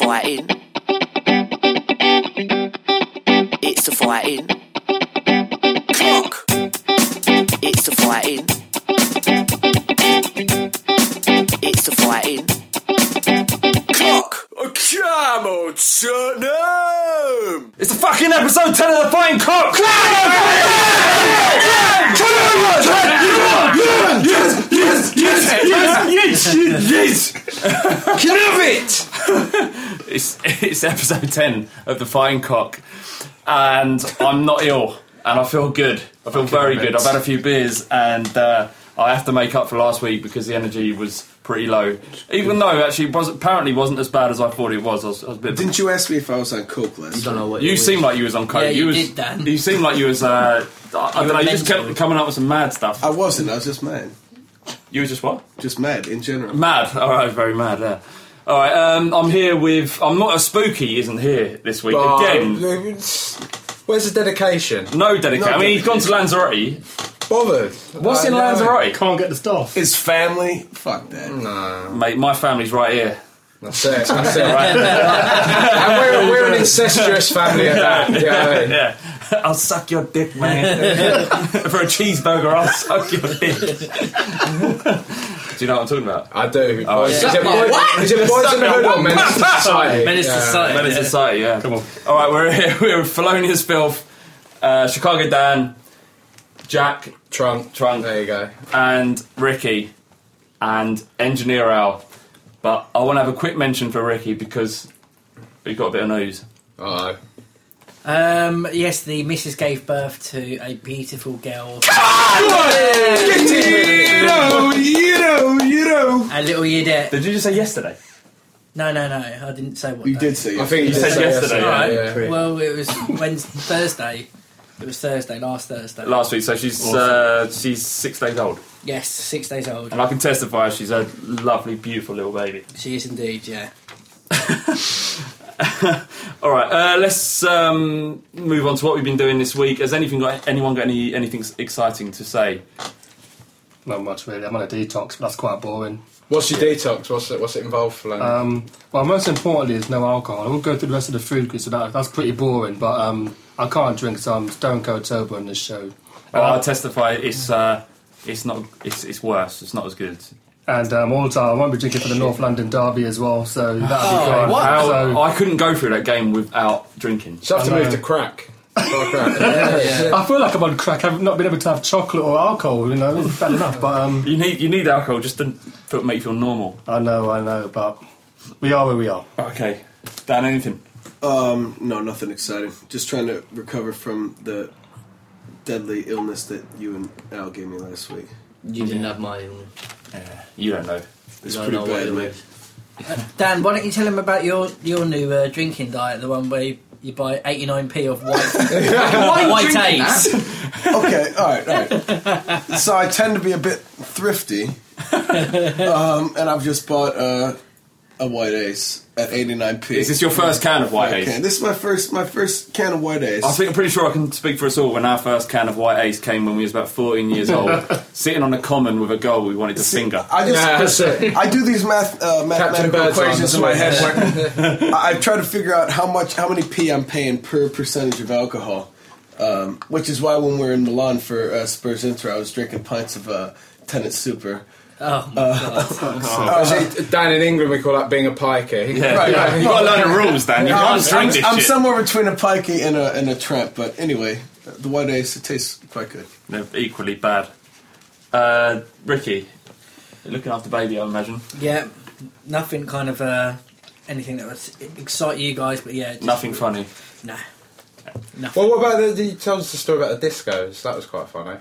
fighting. It's the fighting. Clock. It's the fighting. It's the fighting. Clock. Come on, Tottenham! It's the fucking episode 10 of the Fighting Cock! Yes! Can have it! It's episode 10 of the Fighting Cock, and I'm not ill, and I feel good. I feel very good. I've had a few beers, and I have to make up for last week because the energy was pretty low. Even though actually apparently wasn't as bad as I thought it was. I was a bit. Didn't you ask me if I was on coke last? You don't know what you seemed like you was on coke. Yeah, you did, Dan. You seemed like you was. I don't know. You just kept coming up with some mad stuff. I wasn't. I was just mad. You were just what? Just mad in general. Mad. All right, very mad. Yeah. All right. I'm here with. I'm not a spooky. Isn't here this week again. Where's the dedication? No dedication. I mean, he's gone to Lanzarote. Bothered. What's in Lanzarote? Can't get the stuff. His family. Fuck that. No. Mate, my family's right here. That's it. Right. And we're an incestuous family at that. You know what I mean? Yeah. I'll suck your dick, man. For a cheeseburger, I'll suck your dick. Do you know what I'm talking about? I do. Oh, Is it Boys in the Hood or Menace to Society? Menace to Society. Menace to Society, yeah. Come on. All right, we're here. We're with Felonious Filth, Chicago Dan, Jack, Trunk. There you go. and Ricky, and Engineer Al. But I want to have a quick mention for Ricky because we've got a bit of news. Uh-oh. Yes, the missus gave birth to a beautiful girl. You know. A little Yidette. Did you just say yesterday? No, I didn't say what You day. did say. I think You did said say yesterday, Alright, yeah. well, it was Thursday. It was Thursday, last Thursday. Last week, so she's 6 days old. Yes, 6 days old. And I can testify she's a lovely, beautiful little baby. She is indeed, yeah. All right, let's move on to what we've been doing this week. Has anyone got anything exciting to say? Not much really. I'm on a detox, but that's quite boring. What's your detox? What's it involved for? Well, most importantly is no alcohol. I won't go through the rest of the food because that's pretty boring. But I can't drink, so I'm stone cold sober on this show. I'll testify. It's not. It's worse. It's not as good. And also, I won't be drinking for the North London Derby as well, so that'll be great. So, I couldn't go through that game without drinking. So I have to move to crack. I feel like I'm on crack. I've not been able to have chocolate or alcohol, it's bad enough. But You need alcohol just to make you feel normal. I know, but we are where we are. Okay, Dan, anything? No, nothing exciting. Just trying to recover from the deadly illness that you and Al gave me last week. You didn't have my illness. You don't know. It's pretty bad, mate. Dan, why don't you tell him about your new drinking diet, the one where you buy 89p of white A's. Okay, all right. So I tend to be a bit thrifty, and I've just bought a White Ace at 89p. Is this your first can of White Ace? This is my first can of White Ace. I'm pretty sure I can speak for us all when our first can of White Ace came when we was about 14 years old, sitting on a common with a girl we wanted to finger. I do these mathematical equations in my head where I try to figure out how many p I'm paying per percentage of alcohol, which is why when we were in Milan for Spurs Inter, I was drinking pints of Tenant Super. Oh my God. Dan, in England we call that being a pikey. Yeah. Right. You've got to learn the rules, Dan. You can't drink this I'm shit. somewhere between a pikey and a tramp, but anyway, the White Ace, it tastes quite good. They're equally bad. Ricky, you're looking after baby, I imagine. Yeah, nothing kind of anything that would excite you guys, but yeah. Nothing funny. No. Nothing. Well, what about you told us the story about the discos? That was quite funny.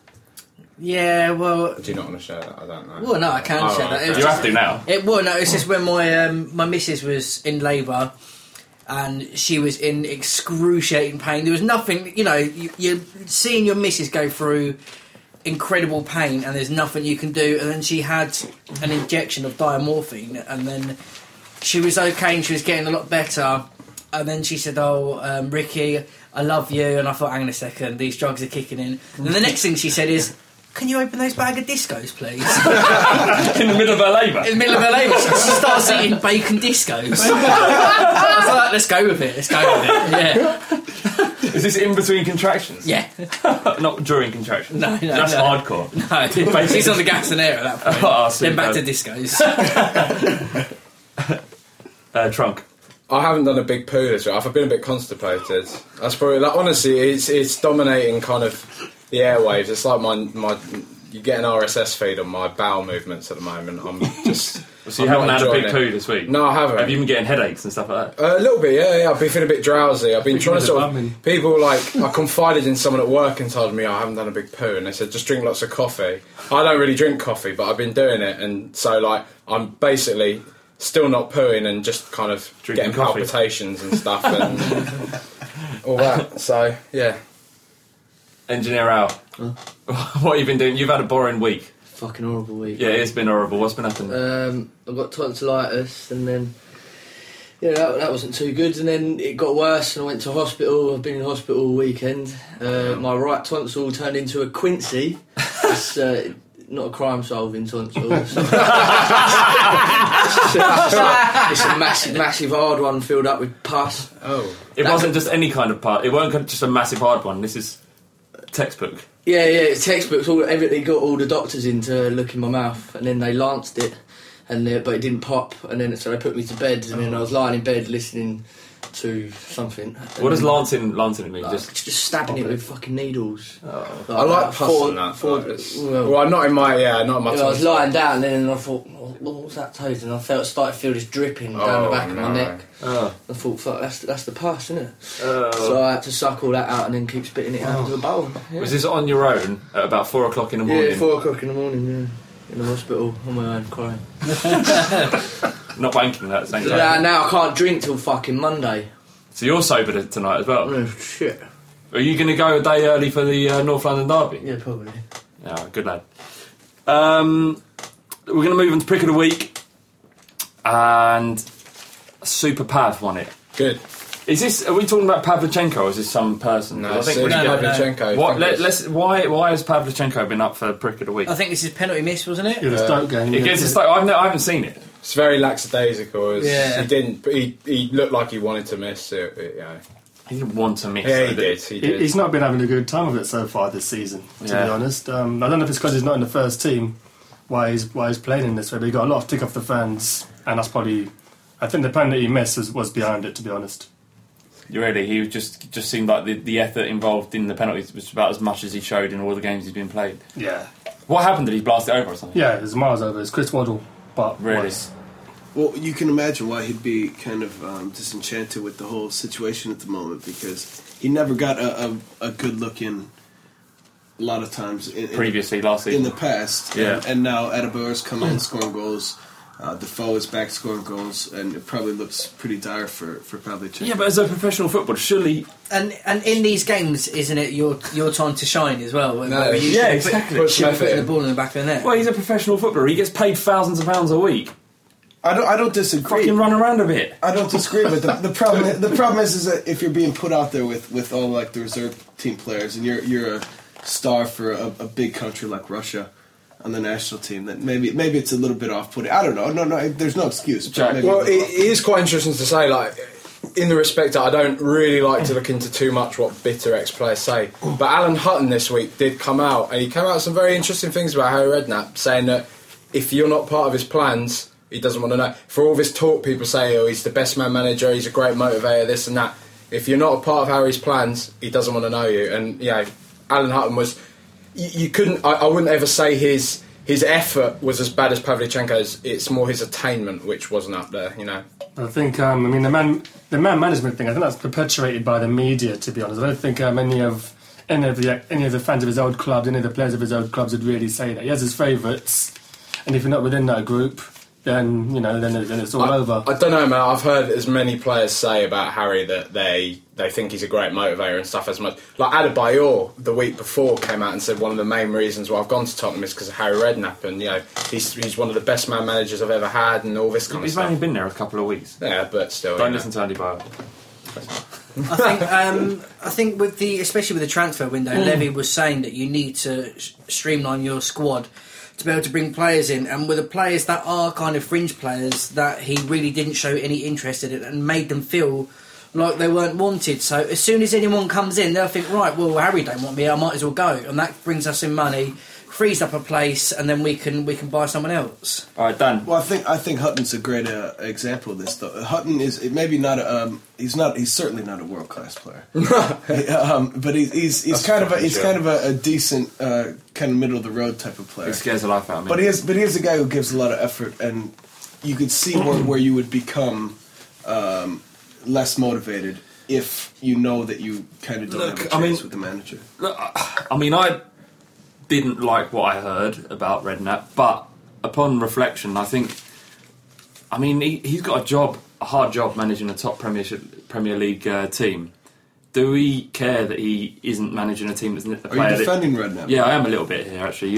Yeah, well... Do you not want to share that? I don't know. Well, no, I can share that. You have to now. It's just when my missus was in labour and she was in excruciating pain. There was nothing, you're seeing your missus go through incredible pain and there's nothing you can do. And then she had an injection of diamorphine and then she was okay and she was getting a lot better. And then she said, Ricky, I love you. And I thought, hang on a second, these drugs are kicking in. And the next thing she said is, can you open those bag of discos, please? In the middle of her labour. In the middle of her labour, she starts eating bacon discos. I was like, let's go with it. Yeah. Is this in between contractions? Yeah. Not during contractions? No. That's hardcore. No, she's on the gas and air at that point. Oh, then back to discos. Trunk. I haven't done a big poo this week. I've been a bit constipated. That's probably honestly, it's dominating kind of the airwaves. It's like my you get an RSS feed on my bowel movements at the moment. I'm just. So you haven't had a big poo this week? No, I haven't. Have you been getting headaches and stuff like that? A little bit, yeah. I've been feeling a bit drowsy. I've been trying to sort of... People, like, I confided in someone at work and told me, I haven't done a big poo, and they said, just drink lots of coffee. I don't really drink coffee, but I've been doing it, and so, like, I'm basically still not pooing and just kind of drinking getting coffee. palpitations and stuff and all that. So, yeah. Engineer Al, what have you been doing? You've had a boring week. Fucking horrible week. Yeah, it's been horrible. What's been happening? I got tonsillitis, and then that wasn't too good. And then it got worse, and I went to hospital. I've been in hospital all weekend. My right tonsil turned into a Quincy. It's not a crime-solving tonsil. It's a massive hard one filled up with pus. Oh, It wasn't just any kind of part. It wasn't just a massive hard one. This is textbook. Yeah, it's textbooks. They got all the doctors in to look in my mouth, and then they lanced it, but it didn't pop. And then so they put me to bed, and then I was lying in bed listening to something. What does lancing mean? Like, just stabbing it with fucking needles. I like pus and that. Well, not in my tonsil. I was lying down, and then I thought, what was that taste? And I started to feel this dripping down the back of my neck. I thought, fuck, that's the pus, isn't it? So I had to suck all that out and then keep spitting it out into a bowl. Yeah. Was this on your own at about 4 o'clock in the morning? Yeah, 4 o'clock in the morning, yeah. In the hospital, on my own, crying. Not wanking that at the same time. Now I can't drink till fucking Monday. So you're sober tonight as well? Oh, shit. Are you going to go a day early for the North London Derby? Yeah, probably. Yeah, good lad. We're going to move on to Prick of the Week. And Super Pav won it. Good. Are we talking about Pavlyuchenko or is this some person? No, I think we're Pavlyuchenko. Why has Pavlyuchenko been up for Prick of the Week? I think this is penalty miss, wasn't it? Yeah, the Stoke game. Against Stoke. I haven't seen it. It's very lackadaisical. Yeah. He didn't. He looked like he wanted to miss it. He didn't want to miss. Yeah, he did. He's not been having a good time of it so far this season, to be honest. I don't know if it's because he's not in the first team why he's playing in this way, but he got a lot of tick off the fans, and that's probably... I think the penalty he missed was behind it, to be honest. Really, he just seemed like the effort involved in the penalties was about as much as he showed in all the games he's been played. Yeah. What happened? Did he blast it over or something? Yeah, it was miles over. It's Chris Waddle, but... Really? worse. Well, you can imagine why he'd be kind of disenchanted with the whole situation at the moment, because he never got a good look in a lot of times. Previously, last season. In the past. Yeah. And now Adebayor's come in scoring goals. Defoe is back scoring goals, and it probably looks pretty dire for Pavlyuchenko. Yeah, but as a professional footballer, surely... And in these games, isn't it your time to shine as well? No, yeah, exactly. Putting the ball in the back of the net. Well, he's a professional footballer. He gets paid thousands of pounds a week. I don't disagree. Fucking run around a bit. I don't disagree, but the problem is that if you're being put out there with all like the reserve team players, and you're a star for a big country like Russia on the national team, that maybe it's a little bit off-putting. I don't know. No, there's no excuse. Jack, Well, it is quite interesting to say, like, in the respect that I don't really like to look into too much what bitter ex-players say, but Alan Hutton this week did come out, and he came out with some very interesting things about Harry Redknapp, saying that if you're not part of his plans, he doesn't want to know. For all this talk, people say, oh, he's the best man manager, he's a great motivator, this and that. If you're not a part of Harry's plans, he doesn't want to know you. And, you know, Alan Hutton was... You couldn't... I wouldn't ever say his effort was as bad as Pavlyuchenko's. It's more his attainment which wasn't up there, you know. I think, the man management thing, I think that's perpetuated by the media, to be honest. I don't think any of the fans of his old clubs, any of the players of his old clubs would really say that. He has his favourites, and if you're not within that group, then it's all over. I don't know, man. I've heard as many players say about Harry that they think he's a great motivator and stuff as much. Like Adebayor, the week before, came out and said one of the main reasons why I've gone to Tottenham is because of Harry Redknapp, and, you know, he's one of the best man managers I've ever had and all this kind of He's stuff. only been there a couple of weeks. Yeah, but still. Don't listen to Andy Bayer. I think especially with the transfer window, Levy was saying that you need to streamline your squad to be able to bring players in, and with the players that are kind of fringe players that he really didn't show any interest in it and made them feel like they weren't wanted. So as soon as anyone comes in, they'll think, right, well, Harry don't want me, I might as well go, and that brings us in money, frees up a place, and then we can buy someone else. All right, Dan. Well, I think Hutton's a great example of this. Though Hutton is maybe not he's certainly not a world class player, but he's kind of a decent kind of middle of the road type of player. He scares the life out of me. But he is a guy who gives a lot of effort, and you could see where you would become less motivated if you know that you kind of don't have a chance with the manager. Look, I mean, I didn't like what I heard about Redknapp, but upon reflection, I think, he's got a hard job managing a top Premier League team. Do we care that he isn't managing a team that's a player? Are you defending Redknapp? Yeah, I am a little bit here, actually.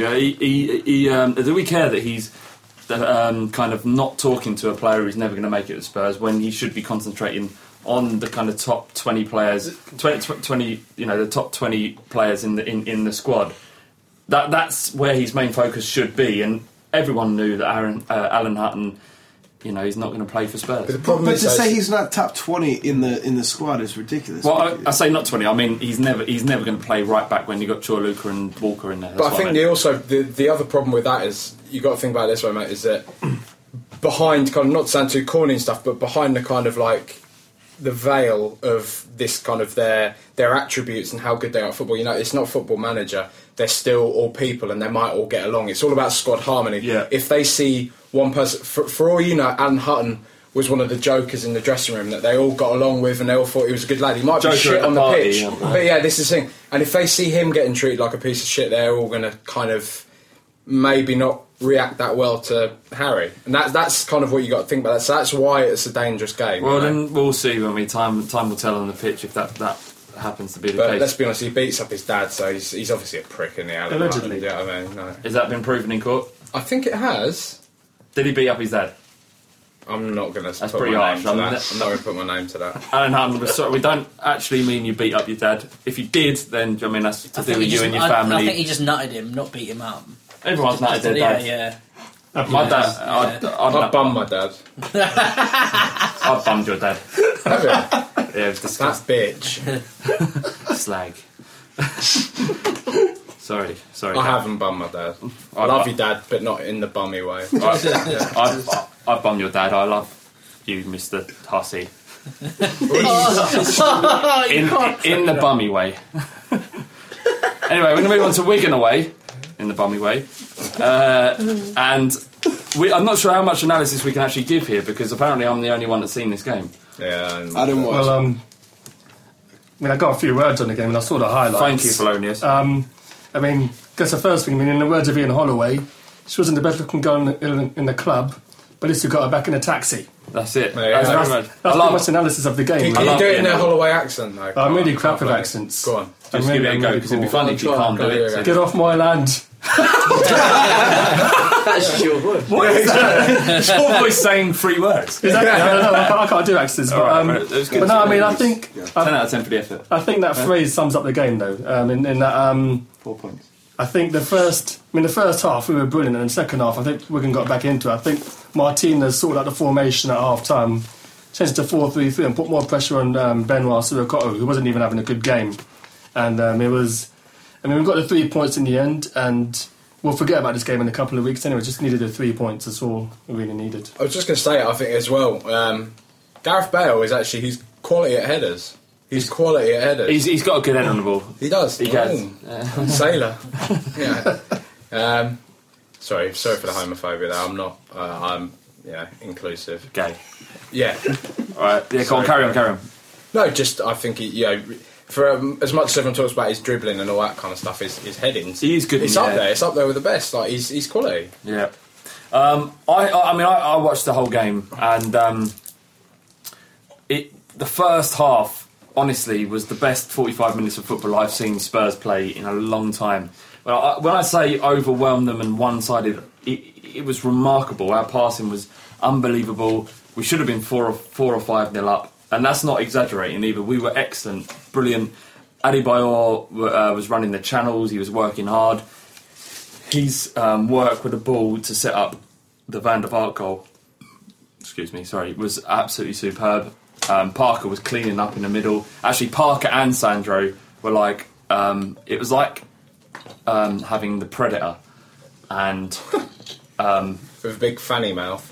Do we care that he's kind of not talking to a player who's never going to make it at Spurs when he should be concentrating on the kind of top 20 players, 20 the top 20 players in the squad? That's where his main focus should be, and everyone knew that Alan Hutton, he's not going to play for Spurs. But to say he's not top 20 in the squad is ridiculous. Well, I say not 20. I mean, he's never going to play right back when you got Chorluka and Walker in there. But I think the other problem with that is you got to think about it this way, mate. Is that behind kind of, not to sound too corny and stuff, but behind the kind of like the veil of this kind of their attributes and how good they are at football. It's not Football Manager. They're still all people and they might all get along. It's all about squad harmony. Yeah. If they see one person, for all you know, Alan Hutton was one of the jokers in the dressing room that they all got along with and they all thought he was a good lad. He might be shit on the pitch, but yeah, this is the thing. And if they see him getting treated like a piece of shit, they're all going to kind of maybe not react that well to Harry. And that's kind of what you got to think about. So that's why it's a dangerous game. Well, then we'll see when time will tell on the pitch if that happens to be the case. But let's be honest, he beats up his dad, so he's obviously a prick in the alley. Allegedly. You know what I mean? No. Has that been proven in court? I think it has. Did he beat up his dad? I'm not going to put pretty my harsh. name to that. I'm not going to put my name to that. Alan Hutton, sorry, we don't actually mean you beat up your dad. If you did, then that's to do with you and your family. I think he just nutted him, not beat him up. Everyone's nutted their dad. Yeah. My dad, I'd bum my dad. I've bummed your dad. Have you? Yeah, it was disgusting. That bitch. Slag. Sorry. I haven't bummed my dad. I love you, Dad, but not in the bummy way. I bum your dad. I love you, Mr. Hussey. in the bummy way. Anyway, we're going to move on to Wigan away in the bummy way, and I'm not sure how much analysis we can actually give here because apparently I'm the only one that's seen this game. Yeah, I didn't watch. Well, I got a few words on the game and I saw the highlights. Thank you, Polonius. Guess the first thing, in the words of Ian Holloway, she wasn't the best looking girl in the club, but at least you got her back in a taxi. That's it. Yeah, That's pretty much analysis of the game. Can you do it in a Holloway accent, though? I'm really crap with accents. Go on. Just give it a go because it'd be funny if you can't do it. Get off my land. That's your voice. What is that? It's your voice saying 3 words. Exactly. I can't do accents. But no, I think 10 out of 10 for the effort. I think that phrase sums up the game, though. In that 4 points. I think the first half we were brilliant, and in the second half I think Wigan got back into it. I think Martinez sorted out the formation at half time, changed to 4-3-3, and put more pressure on Benoit Sirikoto, who wasn't even having a good game. And we got the 3 points in the end, and we'll forget about this game in a couple of weeks anyway. Just needed the 3 points, that's all we really needed. I was just going to say, I think as well, Gareth Bale is actually, he's quality at headers. He's quality at headers. He's got a good head on the ball. He does. He has. Sailor. Yeah. Sorry for the homophobia there. I'm not. I'm inclusive. Gay. Yeah. All right. Yeah. Go on. Carry on. No, just I think for as much as everyone talks about his dribbling and all that kind of stuff, his headings. He is good. It's up there. It's up there with the best. Like he's quality. Yeah. I watched the whole game and the first half. Honestly, was the best 45 minutes of football I've seen Spurs play in a long time. When I say overwhelmed them and one-sided, it was remarkable. Our passing was unbelievable. We should have been 4 or 5 nil up, and that's not exaggerating either. We were excellent, brilliant. Adebayor was running the channels. He was working hard. His work with the ball to set up the Van der Vaart goal, was absolutely superb. Parker was cleaning up in the middle. Actually, Parker and Sandro were like, it was like having the Predator and... with a big fanny mouth.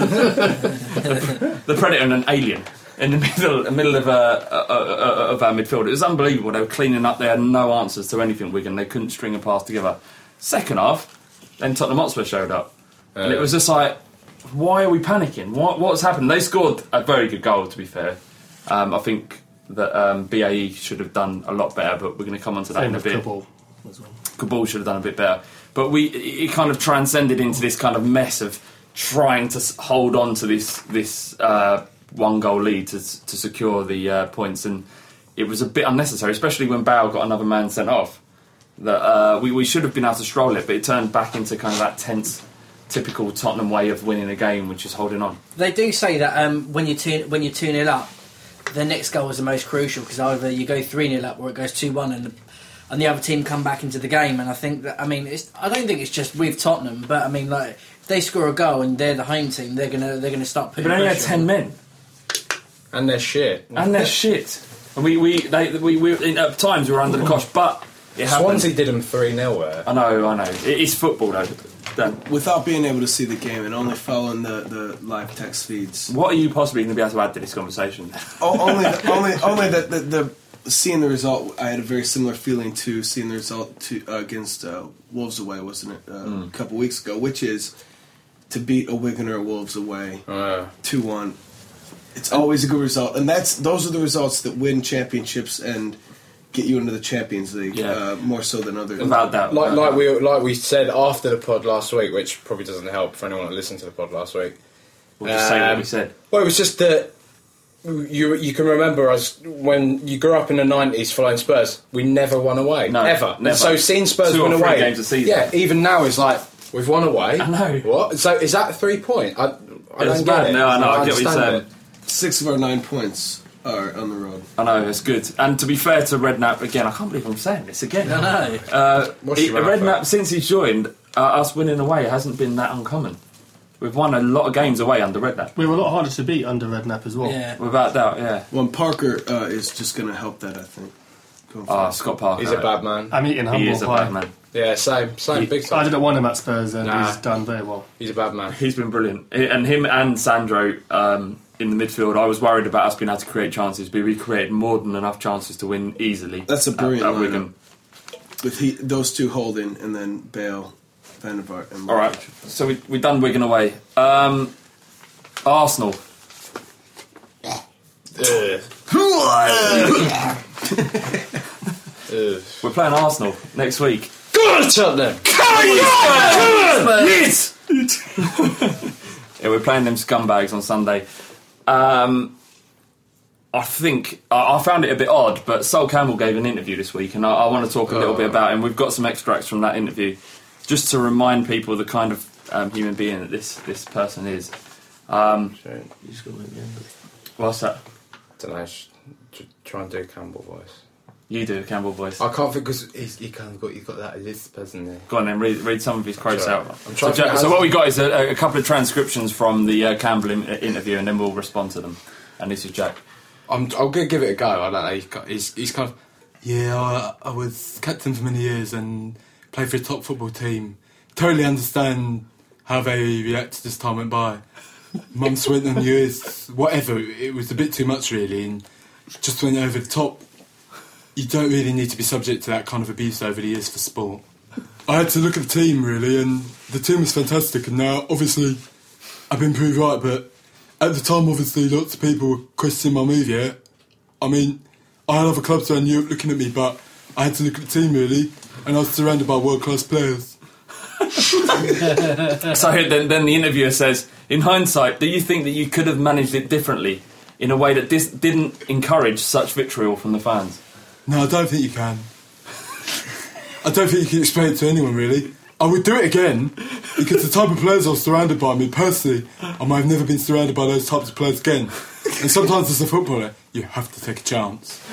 The Predator and an alien in the middle of our midfield. It was unbelievable. They were cleaning up. They had no answers to anything, Wigan. They couldn't string a pass together. Second half, then Tottenham Hotspur showed up. And it was just like, why are we panicking? What's happened? They scored a very good goal, to be fair. I think that BAE should have done a lot better, but we're going to come on to that in a bit. Kabul should have done a bit better. But it kind of transcended into this kind of mess of trying to hold on to this one goal lead to secure the points, and it was a bit unnecessary, especially when Bale got another man sent off. That we should have been able to stroll it, but it turned back into kind of that tense, typical Tottenham way of winning a game, which is holding on. They do say that when you're 2-0 up, the next goal is the most crucial, because either you go 3-0 up or it goes 2-1 and the other team come back into the game. And I think that, I don't think it's just with Tottenham, but like if they score a goal and they're the home team, they're gonna start putting. But they only had pressure 10 on. men, and they're shit. And we at times we were under the cosh, but it happened. Swansea did them 3-0 there. I know. It is football though. Dan, without being able to see the game and only following the live text feeds, what are you possibly going to be able to add to this conversation? only the seeing the result. I had a very similar feeling to seeing the result against Wolves away, wasn't it? A couple weeks ago, which is to beat a Wigan or a Wolves away 2-1. It's always a good result, and those are the results that win championships and get you into the Champions League, more so than others. Without doubt. Like we said after the pod last week, which probably doesn't help for anyone that listened to the pod last week. We'll just say what we said. Well, it was just that you can remember us when you grew up in the 90s following Spurs. We never won away, ever. Never. So seeing Spurs 2 or win 3 away, games a season. yeah, even now it's like we've won away. I know. What? So is that a 3 point? I don't bad. get it. No, I know. I get what you're understand saying. it. 6 of our 9 points are on the road. I know, it's good. And to be fair to Redknapp, again, I can't believe I'm saying this again. I know. Redknapp, since he's joined, us winning away hasn't been that uncommon. We've won a lot of games away under Redknapp. We were a lot harder to beat under Redknapp as well. Yeah. Without doubt, yeah. Well, Parker is just going to help that, I think. Scott Parker. He's a bad man. I'm eating humble He is a pie. bad man. Yeah, same, big time. I didn't want him at Spurs, and Nah. he's done very well. He's a bad man. He's been brilliant. And him and Sandro in the midfield, I was worried about us being able to create chances, but we created more than enough chances to win easily. That's a brilliant at lineup. Wigan. With those two holding, and then Bale, Van der Vaart, and... All right, so we done Wigan away. Arsenal. We're playing Arsenal next week. Go on, Tottenham! Yes! Yeah, we're playing them scumbags on Sunday. I think I found it a bit odd, but Sol Campbell gave an interview this week, and I want to talk a little bit about him. We've got some extracts from that interview, just to remind people the kind of human being that this person is. What's that? Don't know. Try and do a Campbell voice. You do a Campbell voice. I can't think because he's got that Elizabeth in there. Go on then, read some of his quotes Sure. out. I'm trying So what we got is a couple of transcriptions from the Campbell interview, and then we'll respond to them. And this is Jack. I'm going to give it a go. I don't know. He's kind of... Yeah, I was captain for many years and played for a top football team. Totally understand how they reacted as time went by. Months went on, years, whatever. It was a bit too much, really, and just went over the top. You don't really need to be subject to that kind of abuse over the years for sport. I had to look at the team, really, and the team was fantastic, and now, obviously, I've been proved right, but at the time, obviously, lots of people were questioning my move, yeah? I mean, I had other clubs around Europe looking at me, but I had to look at the team, really, and I was surrounded by world-class players. So then the interviewer says, in hindsight, do you think that you could have managed it differently in a way that didn't encourage such vitriol from the fans? No, I don't think you can. I don't think you can explain it to anyone, really. I would do it again because the type of players I was surrounded by, personally, I might have never been surrounded by those types of players again. And sometimes as a footballer, you have to take a chance.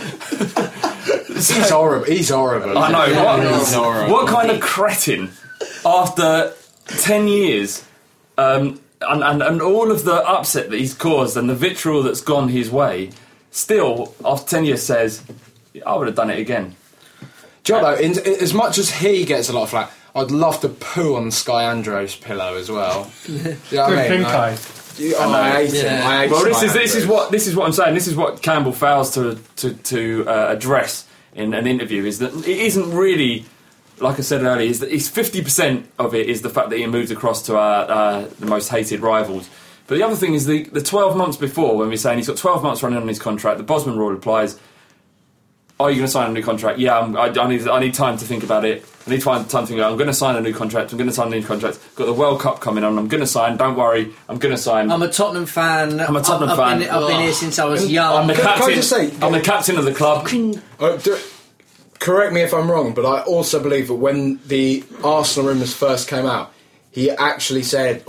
He's horrible. He's horrible. I know. He's horrible. What kind of cretin, after 10 years, and all of the upset that he's caused and the vitriol that's gone his way, still, after 10 years, says, I would have done it again. Do you know, as much as he gets a lot of flack, I'd love to poo on Sky Andros' pillow as well. You know what I mean? I I hate him. I hate Well, Sky this is what I'm saying. This is what Campbell fails to address in an interview. Is that it isn't really, like I said earlier, is that it's 50% of it is the fact that he moved across to the most hated rivals. But the other thing is the 12 months before, when we're saying he's got 12 months running on his contract, the Bosman rule applies. Are you going to sign a new contract? Yeah, I need time to think about it. I need time to think about it. I'm going to sign a new contract. Got the World Cup coming on. I'm going to sign. Don't worry. I'm going to sign. I'm a Tottenham fan. I'm a Tottenham fan. I've been here since I was young. I'm the captain. Can I just say, I'm the captain of the club. Correct me if I'm wrong, but I also believe that when the Arsenal rumours first came out, he actually said,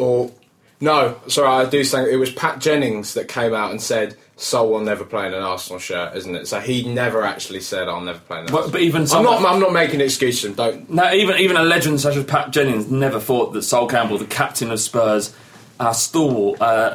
I do think it was Pat Jennings that came out and said, Sol will never play in an Arsenal shirt, isn't it? So he never actually said, I'll never play in an Arsenal. But even I'm not making an excuse for him, don't. No, even a legend such as Pat Jennings never thought that Sol Campbell, the captain of Spurs, a stalwart,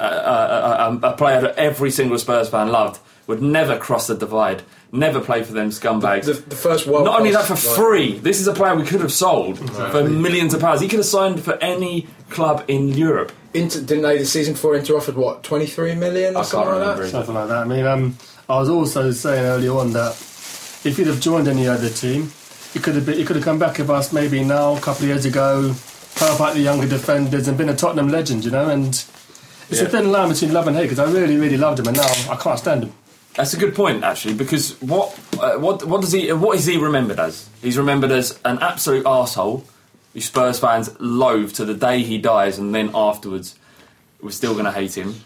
a player that every single Spurs fan loved, would never cross the divide, never play for them scumbags. The first World Not only that, for free. This is a player we could have sold for millions of pounds. He could have signed for any club in Europe. Didn't they the season before Inter offered 23 million or something like that? Something like that. I mean, I was also saying earlier on that if he'd have joined any other team, he could have come back with us maybe now, a couple of years ago, help out the younger defenders and been a Tottenham legend, you know. And it's a thin line between love and hate because I really, really loved him, and now I can't stand him. That's a good point, actually, because what is he remembered as? He's remembered as an absolute arsehole who Spurs fans loathe to the day he dies, and then afterwards we're still going to hate him.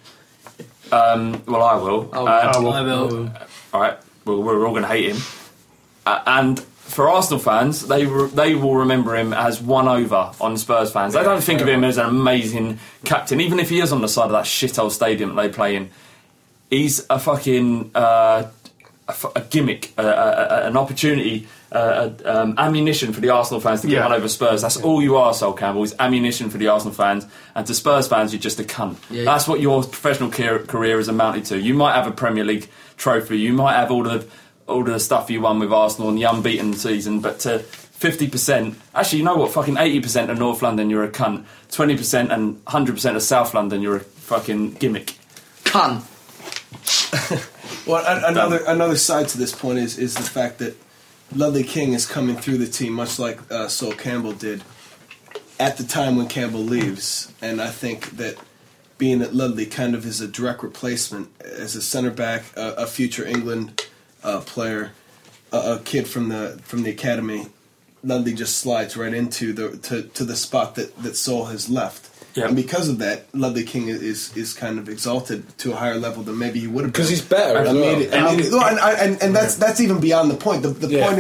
Well, I will. I will. All right, we're all going to hate him. And for Arsenal fans, they will remember him as won over on Spurs fans. They don't think of him as an amazing captain, even if he is on the side of that shithole stadium that they play in. He's a fucking a gimmick, an opportunity, ammunition for the Arsenal fans to get on over Spurs. That's all you are, Sol Campbell, is ammunition for the Arsenal fans. And to Spurs fans, you're just a cunt. Yeah. That's what your professional career has amounted to. You might have a Premier League trophy, you might have all the stuff you won with Arsenal and the unbeaten season, but to 50%, actually, you know what, fucking 80% of North London, you're a cunt. 20% and 100% of South London, you're a fucking gimmick. Cunt. Well, another side to this point is the fact that Ledley King is coming through the team, much like Sol Campbell did, at the time when Campbell leaves. And I think that being that Ledley kind of is a direct replacement as a centre back, a future England player, a kid from the academy, Ledley just slides right into the spot that Sol has left. Yeah. And because of that, Ledley King is kind of exalted to a higher level than maybe he would have been. Because he's better. And that's even beyond the point. The point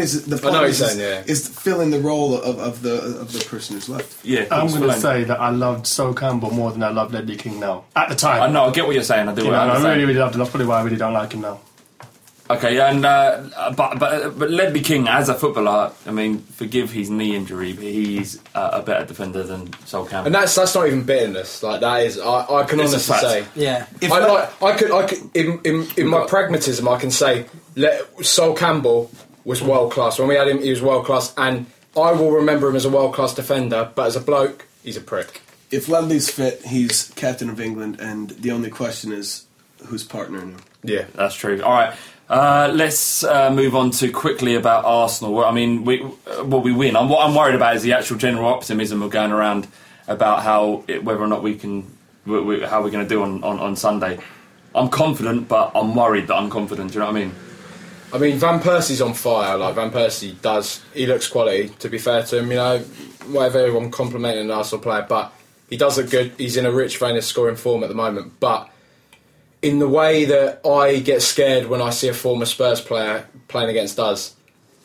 is filling the role of the person who's left. Yeah, I'm going to say that I loved Sol Campbell more than I loved Ledley King now. At the time. I know, I get what you're saying. I do. I really, really loved him. That's probably why I really don't like him now. Okay, and but Ledley King as a footballer, I mean, forgive his knee injury, but he's a better defender than Sol Campbell. And that's not even bitterness. Like that is, I can honestly say, yeah. I could in my pragmatism, I can say, Sol Campbell was world class. When we had him, he was world class, and I will remember him as a world class defender. But as a bloke, he's a prick. If Ledley's fit, he's captain of England, and the only question is who's partnering him. Yeah, that's true. All right. Let's move on to quickly about Arsenal. I mean, we win. What I'm worried about is the actual general optimism of going around about whether or not how we're going to do on Sunday. I'm confident, but I'm worried that I'm confident. Do you know what I mean? I mean, Van Persie's on fire. Like Van Persie he looks quality. To be fair to him, you know, whatever everyone complimenting an Arsenal player, but he does look good. He's in a rich vein of scoring form at the moment, but in the way that I get scared when I see a former Spurs player playing against us,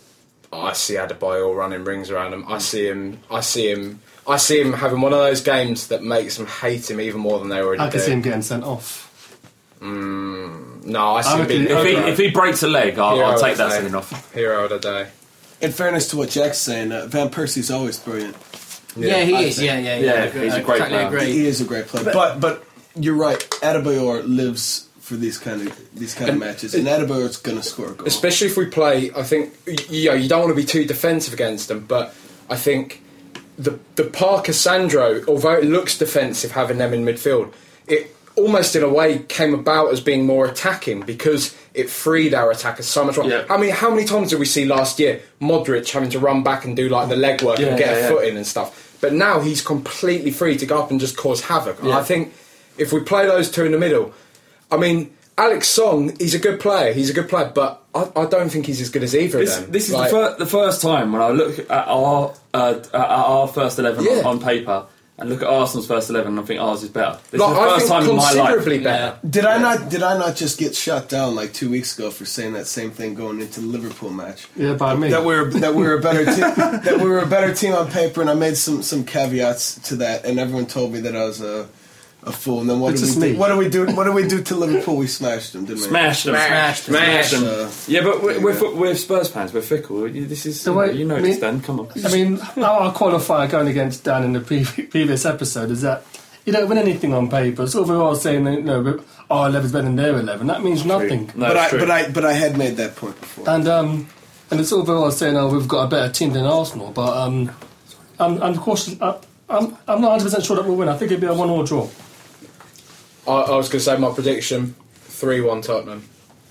I see Adebayor running rings around him. I see him having one of those games that makes them hate him even more than they already do. I can see him getting sent off. No, I see him being... If he breaks a leg, I'll take that sending off. Hero of the day. In fairness to what Jack's saying, Van Persie's always brilliant. Yeah, he is. Yeah. He's a great player. Agree. He is a great player. But you're right. Adebayor lives for these kind of matches, and Adebayor's going to score a goal. Especially if we play, I think, you don't want to be too defensive against them, but I think the Parker Sandro, although it looks defensive having them in midfield, it almost in a way came about as being more attacking because it freed our attackers so much more. Yeah. How many times did we see last year Modric having to run back and do like the legwork and get a foot in and stuff? But now he's completely free to go up and just cause havoc. Yeah. I think if we play those two in the middle, I mean, Alex Song, he's a good player, but I don't think he's as good as either of them. This is the first time when I look at our first 11 on paper and look at Arsenal's first 11 and I think ours is better. This is the first time in my life. Considerably better. Did I not just get shut down like 2 weeks ago for saying that same thing going into the Liverpool match? Yeah, by me. That we were a better team. That we were a better team on paper, and I made some caveats to that, and everyone told me that I was a fool. And then what did we do? What did we do to Liverpool? We smashed them, didn't we? Smashed them. Yeah, but we're Spurs fans. We're fickle. This is this, Dan. Come on. I mean, our qualifier going against Dan in the previous episode is that you don't win anything on paper. So we're all saying that our 11's better than their 11. That means nothing. No, but I had made that point before. And it's overall saying we've got a better team than Arsenal. But I'm cautious. I'm not 100% sure that we'll win. I think it'll be a 1-1 draw. I was going to say my prediction 3-1 Tottenham.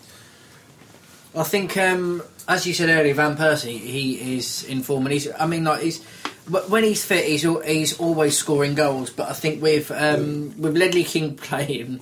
I think, as you said earlier, Van Persie, he is in form, and when he's fit, he's always scoring goals. But I think with Ledley King playing,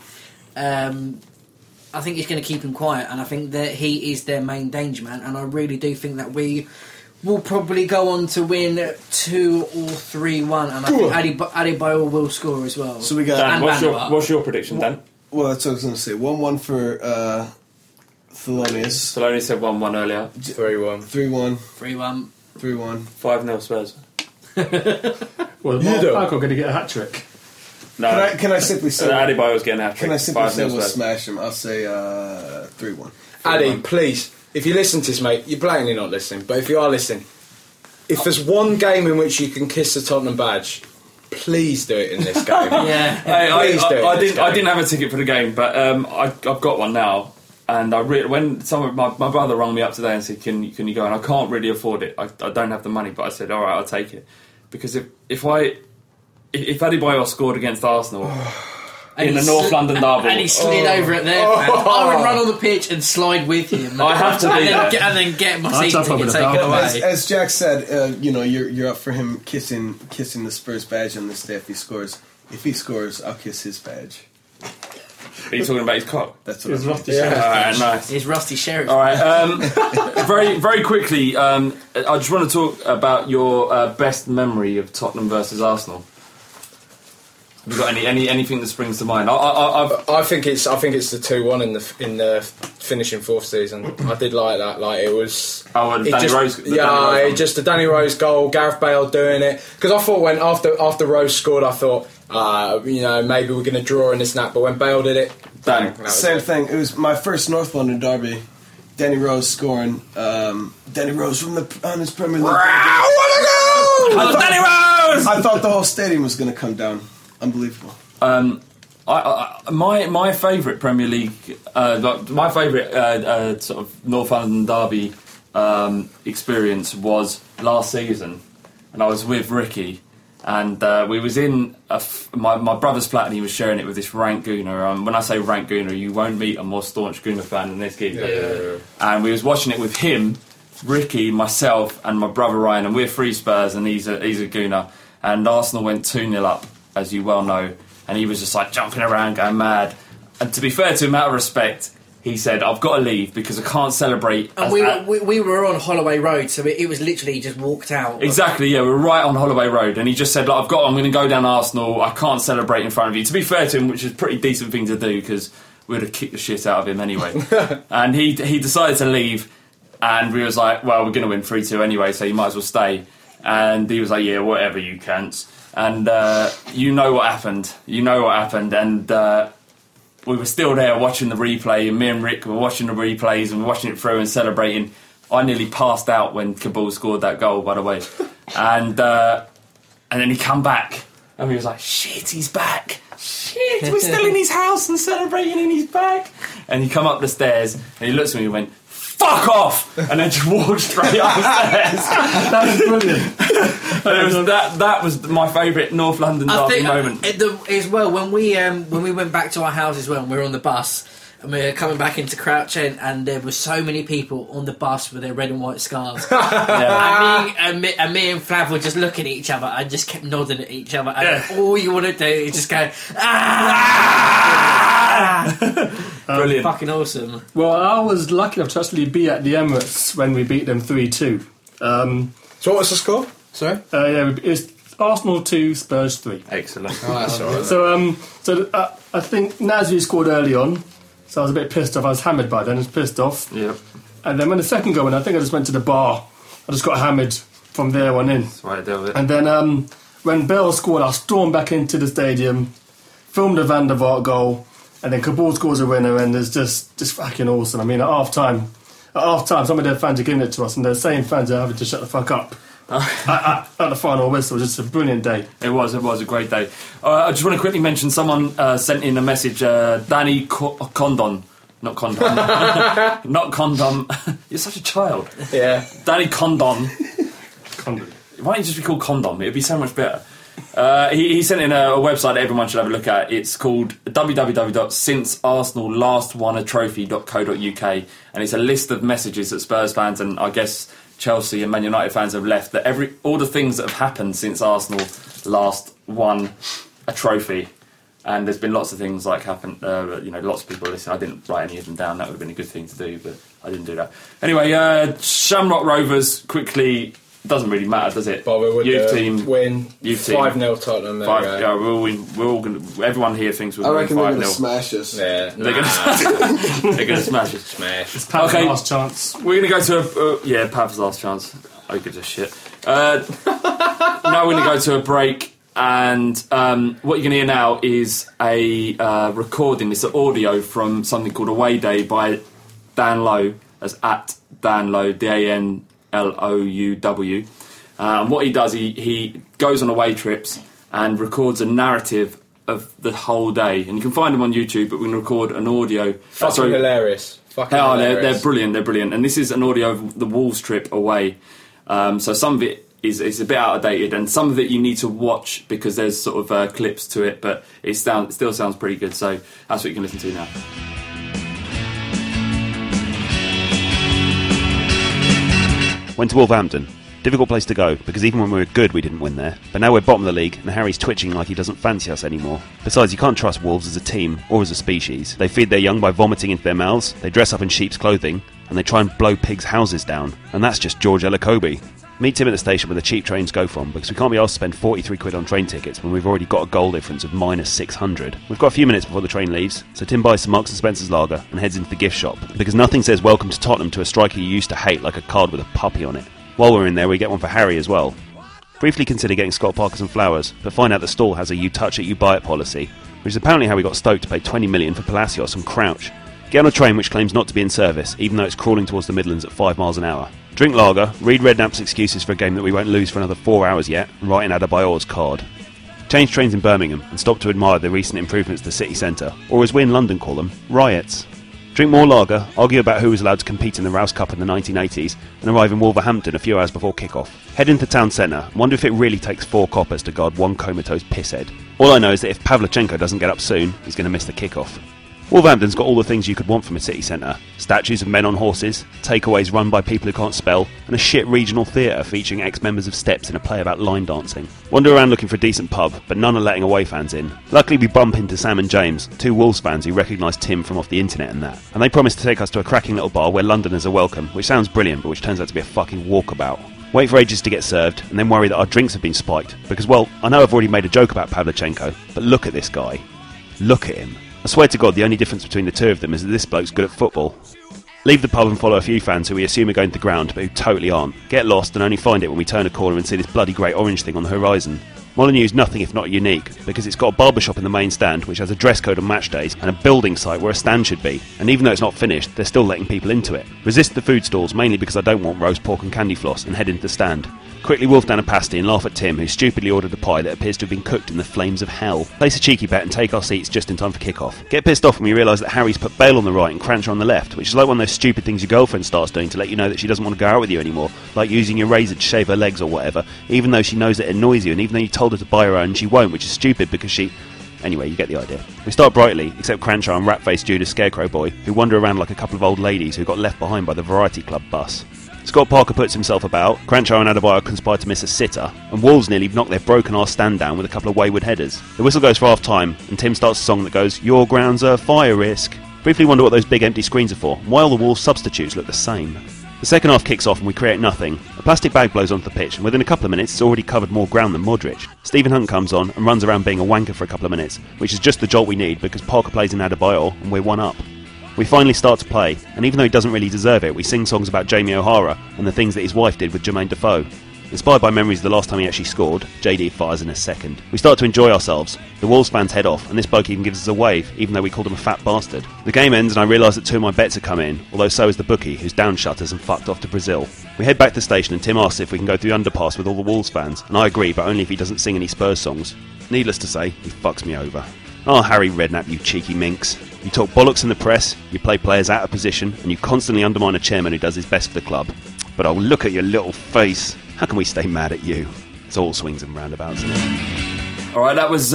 I think he's going to keep him quiet, and I think that he is their main danger man. And I really do think that we will probably go on to win 2 or 3-1, and I think Adebayor will score as well. So we got Dan, what's your prediction, Dan? Well, that's what I was going to say. 1-1 for Thelonious. Thelonious said 1-1 earlier. 3-1. 3-1. 3-1. 3-1. 5-0 Spurs. Well, Marco going to get a hat trick. No. Can I simply say Adebayor's getting a hat trick? Can I simply say we'll smash him? I'll say 3-1. Addy, please. If you listen to this, mate, you're blatantly not listening. But if you are listening, if there's one game in which you can kiss the Tottenham badge, please do it in this game. I didn't have a ticket for the game, but I've got one now. And when my brother rang me up today and said, "Can you go?" and I can't really afford it. I don't have the money, but I said, "All right, I'll take it." Because if Adebayor scored against Arsenal. In the North London derby, and he slid over at their fans. I would run on the pitch and slide with him. I have to do that, and then get my season ticket taken away. As Jack said, you're up for him kissing the Spurs badge on this day if he scores. If he scores, I'll kiss his badge. Are you talking about his cock? That's what his rusty sheriff. All right, nice. His rusty sheriff. All right. Very, very quickly, I just want to talk about your best memory of Tottenham versus Arsenal. Have you got anything that springs to mind? I think it's the 2-1 in the finishing fourth season. I did like that. Like it was. Danny Rose. Just the Danny Rose goal. Gareth Bale doing it. Because I thought when after Rose scored, I thought maybe we're going to draw in this snap. But when Bale did it, same thing. It was my first North London derby. Danny Rose scoring. Danny Rose on his Premier League. Danny Rose! I thought the whole stadium was going to come down. Unbelievable. My favourite Premier League, my favourite sort of North London derby experience was last season, and I was with Ricky, and we was in my brother's flat, and he was sharing it with this rank Gooner. When I say rank Gooner, you won't meet a more staunch Gooner fan than this geezer. Yeah. And we was watching it with him, Ricky, myself, and my brother Ryan, and we're Free Spurs, and he's a Gooner, and Arsenal went 2-0 up, as you well know, and he was just like jumping around, going mad. And to be fair to him, out of respect, he said, "I've got to leave because I can't celebrate." And we were on Holloway Road, so it was literally just walked out. Exactly, yeah, we were right on Holloway Road, and he just said, "I'm going to go down Arsenal. I can't celebrate in front of you." To be fair to him, which is a pretty decent thing to do because we would have kicked the shit out of him anyway. And he decided to leave. And we was like, well, we're going to win 3-2 anyway, so you might as well stay. And he was like, yeah, whatever, you cunts. And you know what happened. And we were still there watching the replay, and me and Rick were watching the replays and watching it through and celebrating. I nearly passed out when Kabul scored that goal, by the way. And then he come back, and we was like, shit, he's back. Shit, we're still in his house and celebrating, and he's back. And he come up the stairs, and he looks at me and went, fuck off! And then just walked straight up the stairs. That was brilliant. That was my favourite North London derby moment. As well, when we went back to our house as well, and we were on the bus, and we were coming back into Crouch End, and there were so many people on the bus with their red and white scarves. And me and Flav were just looking at each other and just kept nodding at each other. And all you want to do is just go, Brilliant. Fucking awesome. Well, I was lucky enough to actually be at the Emirates when we beat them 3-2. So what was the score? Sorry? It's Arsenal 2, Spurs 3. Excellent. Oh, that's all right. So I think Nasri scored early on, so I was a bit pissed off. I was hammered by then, I was pissed off. Yep. And then when the second goal went, I think I just went to the bar. I just got hammered from there on in. That's right, I dealt with it. And then when Bell scored, I stormed back into the stadium, filmed the Van der Vaart goal, and then Kabul scores a winner, and it's just fucking awesome. I mean, at half time, some of their fans are giving it to us, and the same fans are having to shut the fuck up. At the final whistle. Just a brilliant day. It was a great day. I just want to quickly mention someone sent in a message, Danny Condon. Not Condom. Not Condom. You're such a child. Yeah. Danny Condon. Condom. Why don't you just be called Condom? It'd be so much better. He sent in a website that everyone should have a look at. It's called www.sincearsenallastwonatrophy.co.uk, and it's a list of messages that Spurs fans and I guess Chelsea and Man United fans have left, that all the things that have happened since Arsenal last won a trophy. And there's been lots of things like happened, lots of people listen. I didn't write any of them down. That would have been a good thing to do, but I didn't do that. Anyway, Shamrock Rovers, quickly, doesn't really matter, does it? But we would youth team win. Youth team 5-0 Tottenham. There we go. Yeah, we'll win. We're all going to. Everyone here thinks we're going to win 5-0. They're going to smash us. Yeah, They're going to smash us. Smash. It's Pav's last chance. We're going to go to Pav's last chance. I give a shit. Now we're going to go to a break, and what you're going to hear now is a recording. It's an audio from something called Away Day by Dan Lowe, as at Dan Lowe, DANLOUW. What he does, he goes on away trips and records a narrative of the whole day, and you can find them on YouTube. But we can record an audio. Fucking hilarious. Hilarious. They're brilliant. And this is an audio of the Wolves trip away. So some of it is a bit outdated, and some of it you need to watch because there's sort of clips to it, but it still sounds pretty good. So that's what you can listen to now. Went to Wolverhampton. Difficult place to go, because even when we were good we didn't win there. But now we're bottom of the league, and Harry's twitching like he doesn't fancy us anymore. Besides, you can't trust Wolves as a team, or as a species. They feed their young by vomiting into their mouths, they dress up in sheep's clothing, and they try and blow pigs' houses down. And that's just George Elokobi. Meet him at the station where the cheap trains go from, because we can't be asked to spend 43 quid on train tickets when we've already got a goal difference of minus 600. We've got a few minutes before the train leaves, so Tim buys some Marks & Spencer's lager and heads into the gift shop, because nothing says welcome to Tottenham to a striker you used to hate like a card with a puppy on it. While we're in there, we get one for Harry as well. Briefly consider getting Scott Parker some flowers, but find out the stall has a you touch it, you buy it policy, which is apparently how we got Stoke to pay 20 million for Palacios and Crouch. Get on a train which claims not to be in service, even though it's crawling towards the Midlands at 5 miles an hour. Drink lager, read Redknapp's excuses for a game that we won't lose for another 4 hours yet, and write in Adebayor's card. Change trains in Birmingham, and stop to admire the recent improvements to the city centre, or as we in London call them, riots. Drink more lager, argue about who was allowed to compete in the Rouse Cup in the 1980s, and arrive in Wolverhampton a few hours before kick-off. Head into town centre, and wonder if it really takes 4 coppers to guard one comatose pisshead. All I know is that if Pavlyuchenko doesn't get up soon, he's going to miss the kick-off. Wolverhampton's got all the things you could want from a city centre. Statues of men on horses, takeaways run by people who can't spell, and a shit regional theatre featuring ex-members of Steps in a play about line dancing. Wander around looking for a decent pub, but none are letting away fans in. Luckily we bump into Sam and James, 2 Wolves fans who recognise Tim from off the internet and that. And they promise to take us to a cracking little bar where Londoners are welcome, which sounds brilliant, but which turns out to be a fucking walkabout. Wait for ages to get served, and then worry that our drinks have been spiked. Because, well, I know I've already made a joke about Pavlyuchenko, but look at this guy. Look at him. I swear to God, the only difference between the two of them is that this bloke's good at football. Leave the pub and follow a few fans who we assume are going to the ground, but who totally aren't. Get lost and only find it when we turn a corner and see this bloody great orange thing on the horizon. Molineux's nothing if not unique, because it's got a barber shop in the main stand which has a dress code on match days and a building site where a stand should be, and even though it's not finished, they're still letting people into it. Resist the food stalls mainly because I don't want roast pork and candy floss, and head into the stand. Quickly wolf down a pasty and laugh at Tim, who stupidly ordered a pie that appears to have been cooked in the flames of hell. Place a cheeky bet and take our seats just in time for kick-off. Get pissed off when we realise that Harry's put Bale on the right and Crancher on the left, which is like one of those stupid things your girlfriend starts doing to let you know that she doesn't want to go out with you anymore, like using your razor to shave her legs or whatever, even though she knows it annoys you, and even though you told her to buy her own, she won't, which is stupid because she... Anyway, you get the idea. We start brightly, except Crancher and rat-faced Judas Scarecrow Boy, who wander around like a couple of old ladies who got left behind by the Variety Club bus. Scott Parker puts himself about, Crancher and Adebayo conspire to miss a sitter, and Wolves nearly knock their broken arse stand down with a couple of wayward headers. The whistle goes for half-time, and Tim starts a song that goes, "Your ground's a fire risk." Briefly wonder what those big empty screens are for, and why all the Wolves substitutes look the same. The second half kicks off and we create nothing. A plastic bag blows onto the pitch, and within a couple of minutes it's already covered more ground than Modric. Stephen Hunt comes on and runs around being a wanker for a couple of minutes, which is just the jolt we need because Parker plays in Adebayo and we're one up. We finally start to play, and even though he doesn't really deserve it, we sing songs about Jamie O'Hara and the things that his wife did with Jermaine Defoe. Inspired by memories of the last time he actually scored, JD fires in a second. We start to enjoy ourselves. The Wolves fans head off, and this bloke even gives us a wave, even though we called him a fat bastard. The game ends, and I realise that two of my bets have come in, although so is the bookie, who's downshut us and fucked off to Brazil. We head back to the station, and Tim asks if we can go through the underpass with all the Wolves fans, and I agree, but only if he doesn't sing any Spurs songs. Needless to say, he fucks me over. Oh, Harry Redknapp, you cheeky minx. You talk bollocks in the press, you play players out of position, and you constantly undermine a chairman who does his best for the club. But oh, look at your little face. How can we stay mad at you? It's all swings and roundabouts, isn't it? Alright, that was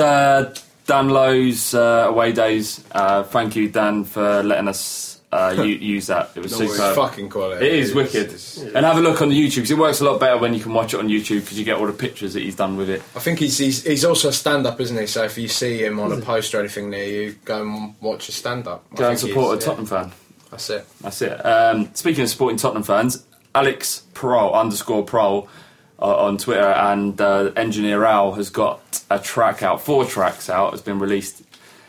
Dan Lowe's away days. Thank you, Dan, for letting us use that. It was No, super. it's fucking quality. It is wicked. And have a look on the YouTube, because it works a lot better when you can watch it on YouTube, because you get all the pictures that he's done with it. I think he's also a stand-up, isn't he? So if you see him on a post or anything near you, go and watch his stand-up. Go and support a Tottenham fan. That's it. That's it. Speaking of supporting Tottenham fans, Alex Prol _ on Twitter, and Engineer Al has got a track out, 4 tracks out, has been released.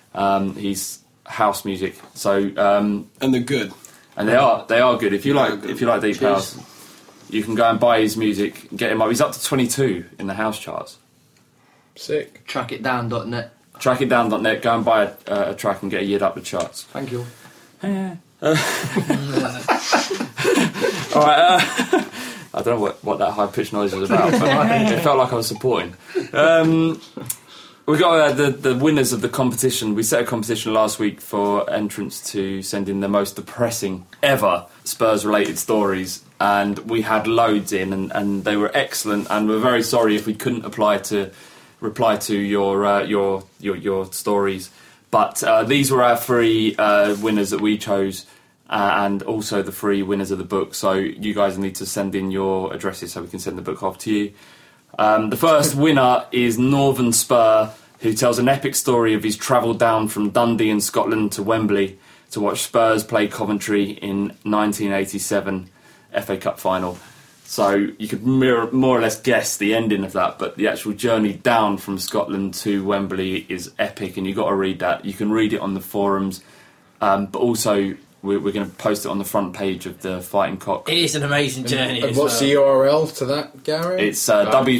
He's house music, so and they're good, and they are good. If you like deep house, you can go and buy his music, get him up. He's up to 22 in the house charts. Sick. Trackitdown.net. Trackitdown.net. Go and buy a track and get a year up the charts. Thank you. Alright, I don't know what that high-pitched noise was about, but it felt like I was supporting. We got the winners of the competition. We set a competition last week for entrants to send in the most depressing ever Spurs-related stories, and we had loads in, and they were excellent, and we're very sorry if we couldn't reply to your stories. But these were our 3 winners that we chose, and also the 3 winners of the book. So you guys need to send in your addresses so we can send the book off to you. The first winner is Northern Spur, who tells an epic story of his travel down from Dundee in Scotland to Wembley to watch Spurs play Coventry in 1987 FA Cup final. So you could more or less guess the ending of that, but the actual journey down from Scotland to Wembley is epic, and you've got to read that. You can read it on the forums, but also we're going to post it on the front page of the Fighting Cock. It is an amazing journey. And what's the URL to that, Gary? It's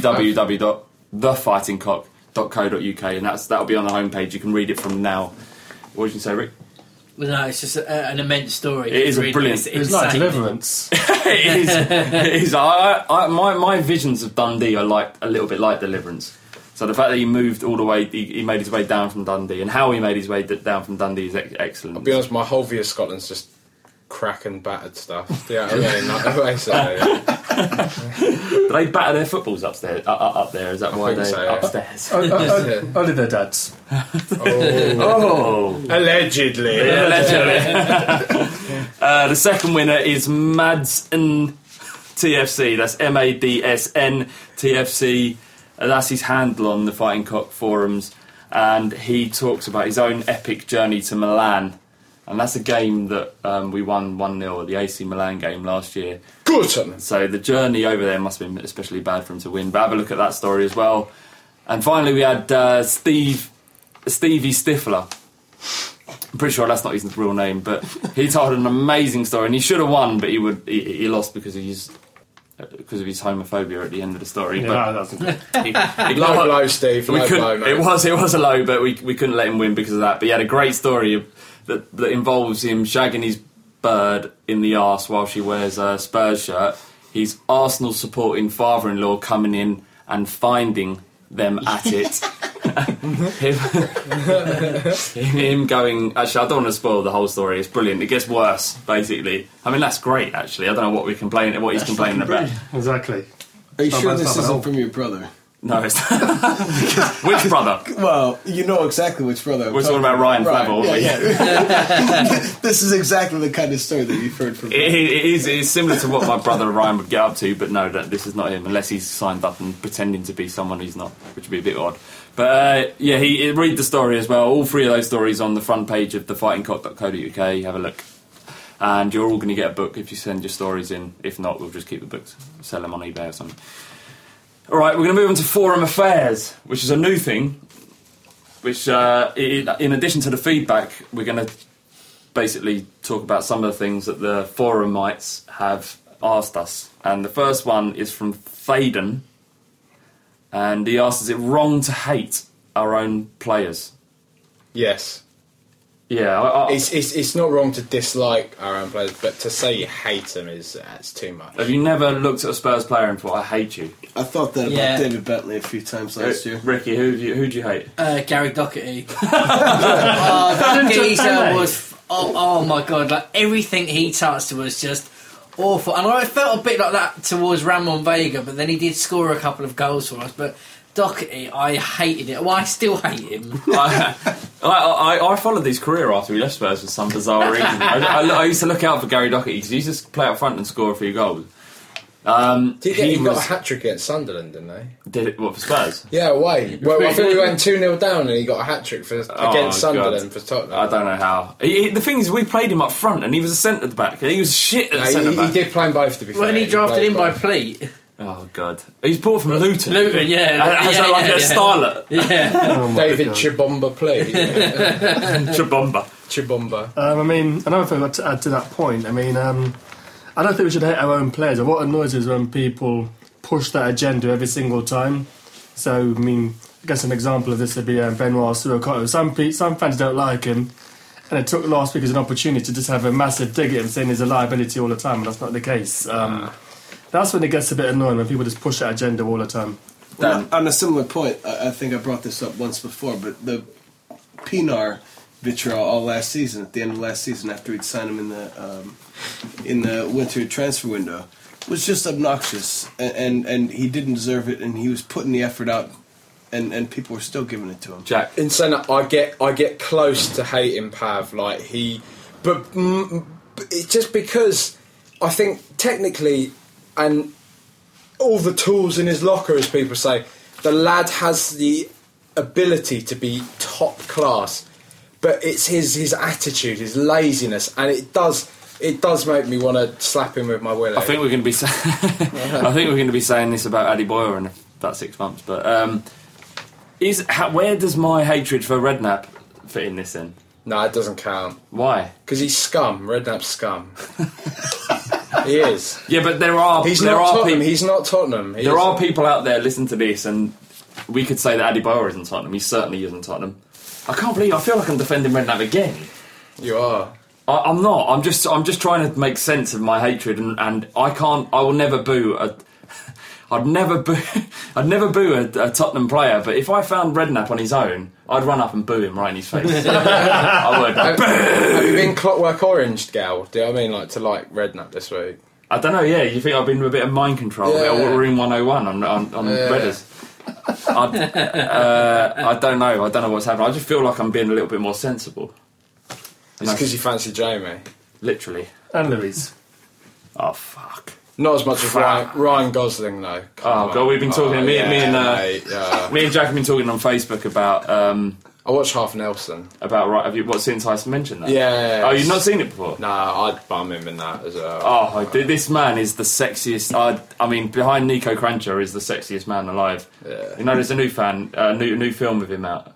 www.thefightingcock.co.uk, and that'll be on the homepage. You can read it from now. What did you say, Rick? Well, no, it's just an immense story. It is a brilliant. It's like Deliverance. It is. My visions of Dundee are like a little bit like Deliverance. So the fact that he moved all the way, he made his way down from Dundee, and how he made his way down from Dundee is excellent. I'll be honest, my whole view of Scotland's just crack and battered stuff. Yeah, I mean, basically. Do they batter their footballs upstairs? Up there? Is that why they're upstairs? Only their dads. Oh. Allegedly. The second winner is Madsn TFC. That's MADSN TFC. That's his handle on the Fighting Cock forums, and he talks about his own epic journey to Milan. And that's a game that we won 1-0 at the AC Milan game last year. Good. So the journey over there must have been especially bad for him to win. But have a look at that story as well. And finally we had Stevie Stifler. I'm pretty sure that's not his real name, but he told an amazing story, and he should have won, but he lost because of his homophobia at the end of the story. Yeah, but Low blow, Steve. Low blow, mate. it was a low, but we couldn't let him win because of that. But he had a great story that involves him shagging his bird in the arse while she wears a Spurs shirt. His Arsenal supporting father-in-law coming in and finding them at it. him going. Actually, I don't want to spoil the whole story. It's brilliant. It gets worse, basically. I mean, that's great. Actually, I don't know what he's complaining about. Exactly. Are you sure this isn't from your brother? No, it's which brother? Well, you know exactly which brother. We're talking about Ryan Flavel. Yeah. This is exactly the kind of story that you've heard from. It's similar to what my brother Ryan would get up to, but no, this is not him unless he's signed up and pretending to be someone he's not, which would be a bit odd. But read the story as well. All three of those stories on the front page of thefightingcock.co.uk. Have a look. And you're all going to get a book if you send your stories in. If not, we'll just keep the books, sell them on eBay or something. Alright, we're going to move on to Forum Affairs, which is a new thing, which, in addition to the feedback, we're going to basically talk about some of the things that the forumites have asked us. And the first one is from Thaden, and he asks, is it wrong to hate our own players? Yes. Yeah, it's not wrong to dislike our own players, but to say you hate them that's too much. Have you never looked at a Spurs player and thought, I hate you? I thought that about David Bentley a few times last year. Ricky, who do you hate? Gary Doherty. That geezer was... Oh my God, like everything he touched was just awful. And I felt a bit like that towards Ramon Vega, but then he did score a couple of goals for us. But Doherty, I hated it. Well, I still hate him. I followed his career after he left Spurs for some bizarre reason. I used to look out for Gary Doherty because he used to play up front and score a few goals. He got a hat-trick against Sunderland, didn't they? Did it, what, for Spurs? Yeah, away. Well, I think we went 2-0 down and he got a hat-trick against Sunderland for Tottenham. I don't know how. The thing is, we played him up front and he was a centre-back. He was shit at centre-back. He did play in both, to be fair. When he drafted in by Pleat. Oh, God. He's bought from Luton. Luton, yeah. Has that like a starlet? Yeah. David Chibomba Pleat. Chibomba. I mean, another thing to add to that point, I mean, I don't think we should hate our own players. What annoys us when people push that agenda every single time. So, I mean, I guess an example of this would be Benoit Suokoto. Some fans don't like him, and it took last week as an opportunity to just have a massive dig at him, saying he's a liability all the time, and that's not the case. That's when it gets a bit annoying, when people just push that agenda all the time. Well, on a similar point, I think I brought this up once before, but the Pinar vitriol all last season, at the end of last season, after we'd signed him in the winter transfer window, was just obnoxious, and he didn't deserve it, and he was putting the effort out, and people were still giving it to him. Jack, in saying that, I get close to hating Pav, but it's just because I think technically, and all the tools in his locker, as people say, the lad has the ability to be top class, but it's his attitude, his laziness, and it does make me want to slap him with my willow. I think we're going to be saying this about Adi Boyer in about 6 months. But where does my hatred for Redknapp fit in this then? No, it doesn't count. Why? Because he's scum. Redknapp's scum. He is. Yeah, but there are Tottenham. He's not Tottenham. There are people out there listening to this, and we could say that Adi Boyer isn't Tottenham. He certainly isn't Tottenham. I can't believe. I feel like I'm defending Redknapp again. You are. I'm not. I'm just trying to make sense of my hatred, and I can't. I will never boo. I'd never boo a Tottenham player. But if I found Redknapp on his own, I'd run up and boo him right in his face. I would. Have you been Clockwork Orange, Gal? Do you know what I mean? Like to like Redknapp this week? I don't know. Yeah, you think I've been with a bit of mind control? Yeah. Room 101 on Redders. I don't know. I don't know what's happening. I just feel like I'm being a little bit more sensible. It's because you fancy Jamie. Literally. And Louise. Oh, fuck. Not as much as Ryan Gosling, though. God, we've been talking. Me and Jack have been talking on Facebook about. I watched Half Nelson. About since I mentioned that? Yeah. Oh, you've not seen it before? No, I'd bum him in that as well. Oh, this man is the sexiest. I mean, behind Nico Kranjčar is the sexiest man alive. Yeah. You know, there's a new film with him out.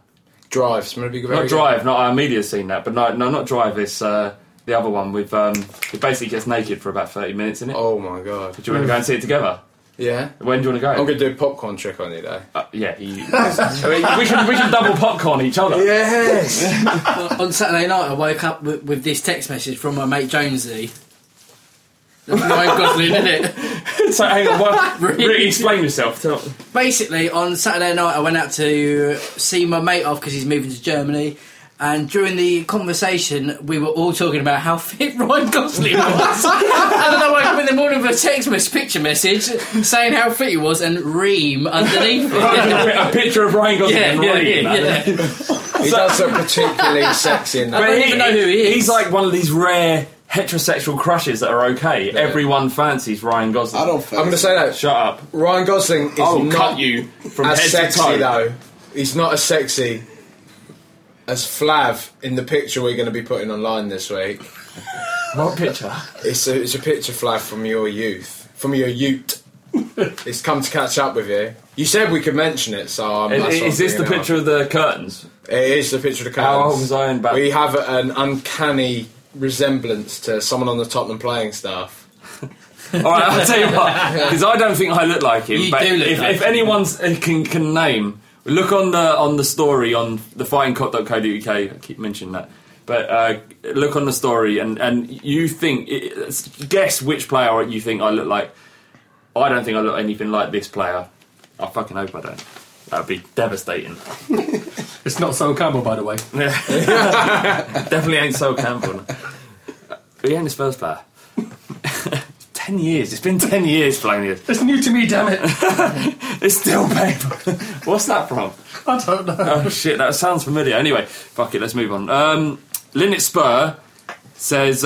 Drive. Not Drive. Not our media's seen that, but no, not Drive. It's the other one with it basically gets naked for about 30 minutes in it. Oh my god! Do you want to go and see it together? Yeah. When do you want to go? I'm going to do a popcorn trick on you though. Yeah. we can double popcorn each other. Yes. On Saturday night, I woke up with this text message from my mate Jonesy. That's Ryan Gosling, isn't it? So hang on, really explain yourself. Basically, on Saturday night, I went out to see my mate off because he's moving to Germany. And during the conversation, we were all talking about how fit Ryan Gosling was. And then I woke up in the morning with a picture message saying how fit he was and Ream underneath it. A picture of Ryan Gosling and Ream. Yeah. He does look particularly sexy in that. I don't even know who he is. He's like one of these rare heterosexual crushes that are okay. Yeah. Everyone fancies Ryan Gosling. I don't. I'm going to say that. Shut up. Ryan Gosling is not cut you from as head sexy to toe. though. He's not as sexy as Flav in the picture we're going to be putting online this week. What picture? It's a picture, Flav, from your youth, from your ute. It's come to catch up with you. You said we could mention it, so Is this the picture of the curtains? It is the picture of the curtains. How old was I in back? We have an uncanny resemblance to someone on the Tottenham playing staff. Alright, I'll tell you what, because I don't think I look like him. You but do look if like anyone can name, look on the story on thefightingcock.co.uk. I keep mentioning that, but look on the story and you think guess which player you think I look like. I don't think I look anything like this player. I fucking hope I don't. That would be devastating. It's not Sol Campbell, by the way. Definitely ain't Sol Campbell. He ain't the Spurs player. 10 years. It's been 10 years playing this. It's new to me, damn it. It's still paper. What's that from? I don't know. Oh shit, that sounds familiar. Anyway, fuck it, let's move on. Linnet Spur says...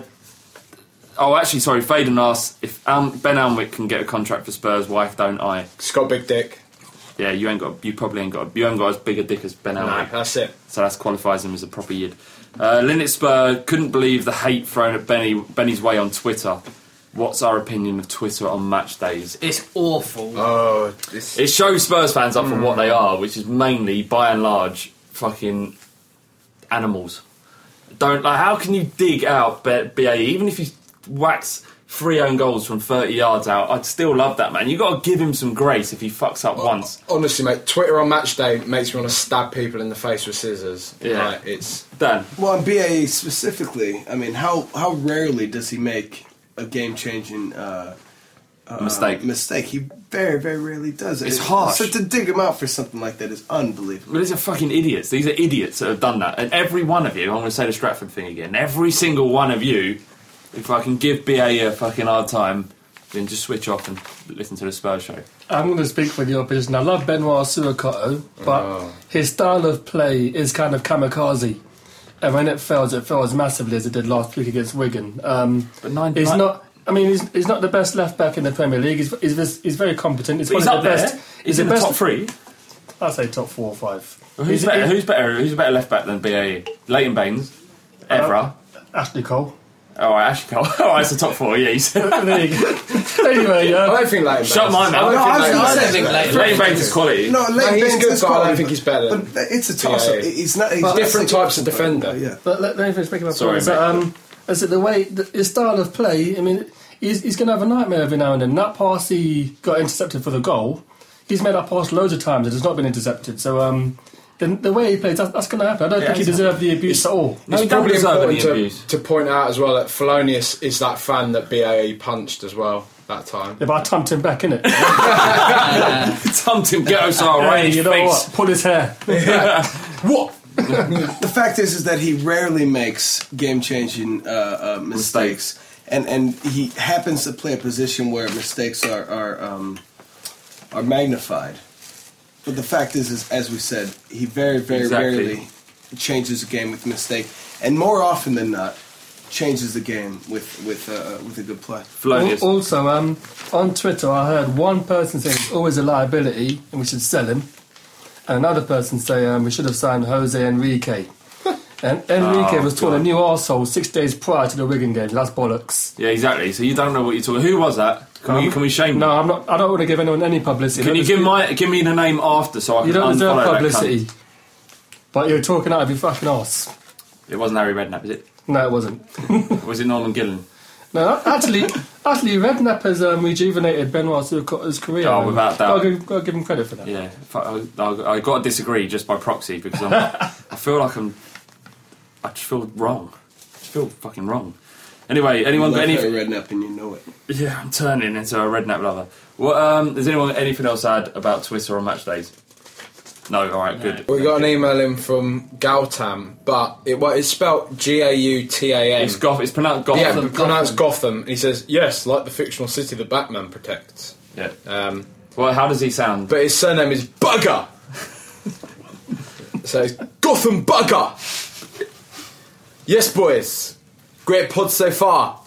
Faden asks if Ben Alnwick can get a contract for Spurs, why don't I? He's got a big dick. Yeah, you haven't got as big a dick as Ben Alnwick. No, that's it. So that qualifies him as a proper yid. Linnet Spur couldn't believe the hate thrown at Benny's way on Twitter. What's our opinion of Twitter on match days? It's awful. Oh, It shows Spurs fans up for what they are, which is mainly, by and large, fucking animals. How can you dig out BAE, even if you whacks 3 own goals from 30 yards out? I'd still love that, man. You got to give him some grace if he fucks up once. Honestly, mate, Twitter on match day makes me want to stab people in the face with scissors. Yeah. Like, it's Dan. Well, on BAE specifically, I mean, how rarely does he make a game-changing mistake? He very, very rarely does. It's harsh. So to dig him out for something like that is unbelievable. But these are fucking idiots. These are idiots that have done that. And every one of you, I'm going to say the Stratford thing again, every single one of you, if I can give BAE a fucking hard time, then just switch off and listen to the Spurs show. I'm going to speak for the opposition. I love Benoit Suakoto, but his style of play is kind of kamikaze. And when it fails massively, as it did last week against Wigan. He's not the best left back in the Premier League. He's very competent. He's up the there. best. He's in the top 3. I'd say top 4 or 5. Well, who's a better left back than BAE? Leighton Baines, Evra, Ashley Cole. All right, Ashley Cole. All right, it's the top 4. Yeah, you said. There you go. Anyway, I don't think Leighton Baines. Shut my mouth. I think Leighton Baines is quality. No, Leighton he's Baines good, is but I quality, don't think he's better. But it's a toss-up. Yeah. He's not. He's different types of defender. Yeah. But let me finish making my Sorry, point. mate. I said his style of play. I mean, he's going to have a nightmare every now and then. That pass he got intercepted for the goal. He's made that pass loads of times. It has not been intercepted. So the way he plays, that's going to happen. I don't think he deserved the abuse at all. No, It's he doesn't probably deserve any important abuse. to point out as well that Felonius is that fan that BAE punched as well that time. Yeah, but I tumped him back, innit? Tumped him, get us our Hey, range you know face. what? Pull his hair. What? The fact is that he rarely makes game-changing mistakes, and he happens to play a position where mistakes are magnified. But the fact is, as we said, he very, very rarely changes a game with a mistake, and more often than not, changes the game with a good play. Also, on Twitter, I heard one person say he's always a liability and we should sell him, and another person say we should have signed Jose Enrique. And Enrique was told a new arsehole 6 days prior to the Wigan game. That's bollocks. Yeah, exactly. So you don't know what you're talking. Who was that? Can we shame? No, I'm not. I don't want to give anyone any publicity. Can you give me the name after so I can You don't deserve unfollow that publicity. cunt? But you're talking out of your fucking arse. It wasn't Harry Redknapp, is it? No, it wasn't. Was it Norman Gillan? No, actually, Redknapp has rejuvenated Benoit Soucot's career. Oh, without doubt. I'll give him credit for that. Yeah, I got to disagree just by proxy because I feel like I just feel wrong. I just feel fucking wrong. Anyway, anyone got any? Redknapp and you know it. Yeah, I'm turning into a Redknapp lover. Well, does anyone got anything else to add about Twitter on match days? No, all right, good. We got an email in from Gautam, but it's spelled Gautam. It's pronounced Gotham. Yeah, pronounced Gotham. And he says, yes, like the fictional city that Batman protects. Yeah. Well, how does he sound? But his surname is Bugger. So it's Gotham Bugger. Yes, boys. Great pod so far.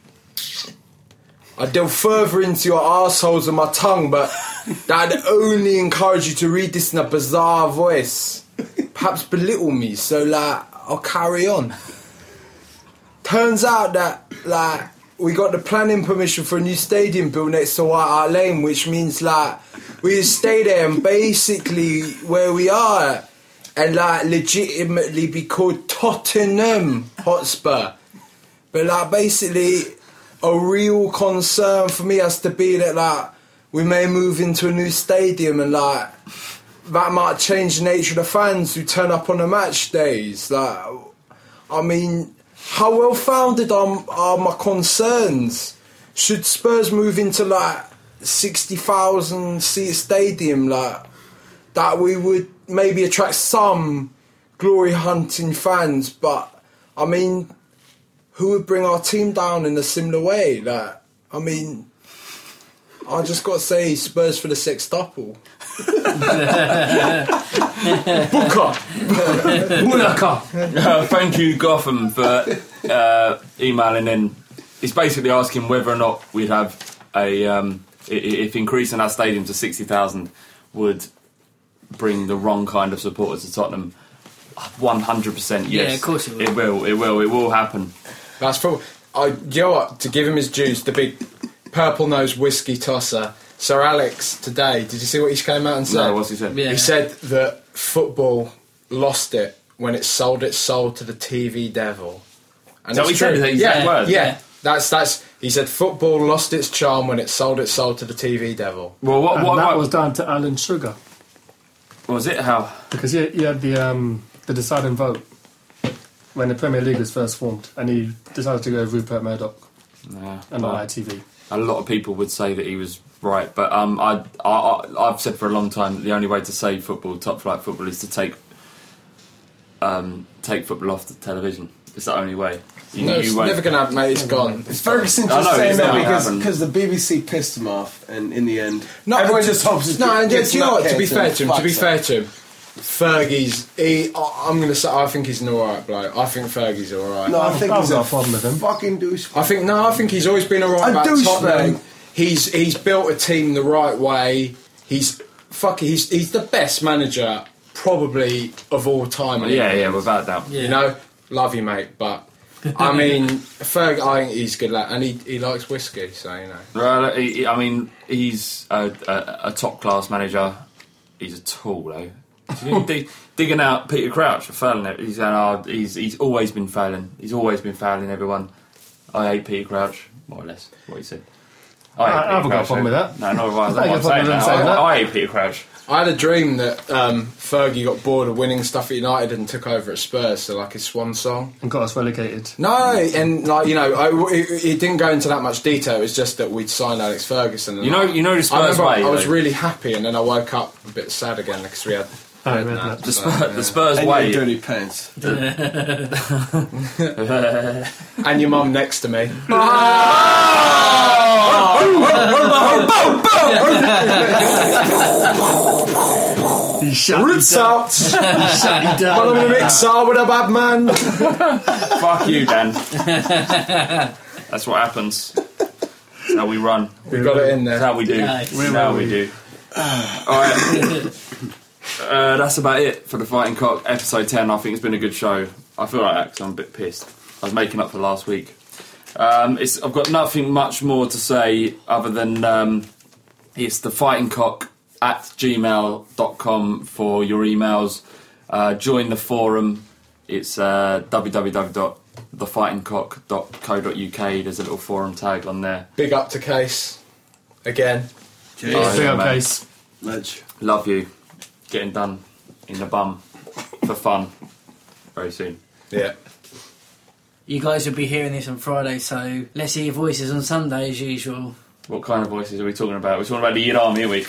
I delve further into your arseholes with my tongue, but that'd only encourage you to read this in a bizarre voice. Perhaps belittle me, so, I'll carry on. Turns out that, we got the planning permission for a new stadium built next to White Hart Lane, which means, we just stay there and basically where we are and, legitimately be called Tottenham Hotspur. But, basically, a real concern for me has to be that, we may move into a new stadium and, that might change the nature of the fans who turn up on the match days. I mean, how well founded are my concerns? Should Spurs move into, 60,000 seat stadium, that we would maybe attract some glory hunting fans, but, I mean, who would bring our team down in a similar way? I mean, I just got to say Spurs for the sextuple. Booker. Thank you, Gotham, for emailing in. He's basically asking whether or not we'd have if increasing our stadium to 60,000 would bring the wrong kind of supporters to Tottenham. 100% yes. Yeah, of course it will. It will happen. That's probably. You know what? To give him his dues, the big purple-nosed whiskey tosser, Sir Alex, today. Did you see what he came out and said? No, what's he said? Yeah. He said that football lost it when it sold its soul to the TV devil. And Is that what he said? Yeah. That's. He said football lost its charm when it sold its soul to the TV devil. Well, that was down to Alan Sugar. Was it? How? Because he had the deciding vote when the Premier League was first formed, and he decided to go with Rupert Murdoch and not ITV. A lot of people would say that he was right, but I've said for a long time that the only way to save football, top flight football, is to take football off the television. It's the only way. It's never going to happen, mate. It's gone. It's Ferguson just saying that because the BBC pissed him off, and in the end, everyone just hopes it's do you know what? To be fair to him, Fergie's. I'm going to say I think he's an alright bloke. I think Fergie's alright. No, I think he's a problem with him. Fucking douchebag. I think he's always been alright about Tottenham. He's built a team the right way. He's the best manager probably of all time. Yeah, without doubt. You know, love you, mate, but. I mean, Ferg, I think he's good lad, and he likes whiskey, so you know. Well, he's a top class manager. He's a tool, though. Digging out Peter Crouch for failing it. He's saying, he's always been failing. He's always been failing everyone. I hate Peter Crouch, more or less. What he said. I haven't got a problem with that. No, not if I hate Peter Crouch. I had a dream that Fergie got bored of winning stuff at United and took over at Spurs, so like his swan song. And got us relegated. No, and it didn't go into that much detail. It was just that we'd signed Alex Ferguson. And you know the Spurs way. I was really happy, and then I woke up a bit sad again because we had. The Spurs way. And dirty pants. And your mum next to me. He shut Roots out. He shut you down. I'm gonna mix out with a bad man. Fuck you, Dan. That's what happens. That's how we run. We got it in there. That's how we do. Nice. That's how we do. Alright. That's about it for the Fighting Cock episode 10. I think it's been a good show. I feel like that because I'm a bit pissed. I was making up for last week. I've got nothing much more to say other than it's the Fighting Cock at gmail.com for your emails. Join the forum. It's www.thefightingcock.co.uk. There's a little forum tag on there. Big up to Case again. Big up, Case. Love you. Getting done in the bum for fun very soon. Yeah. You guys will be hearing this on Friday, so let's hear your voices on Sunday as usual. What kind of voices are we talking about? We're talking about the Year Army, are we?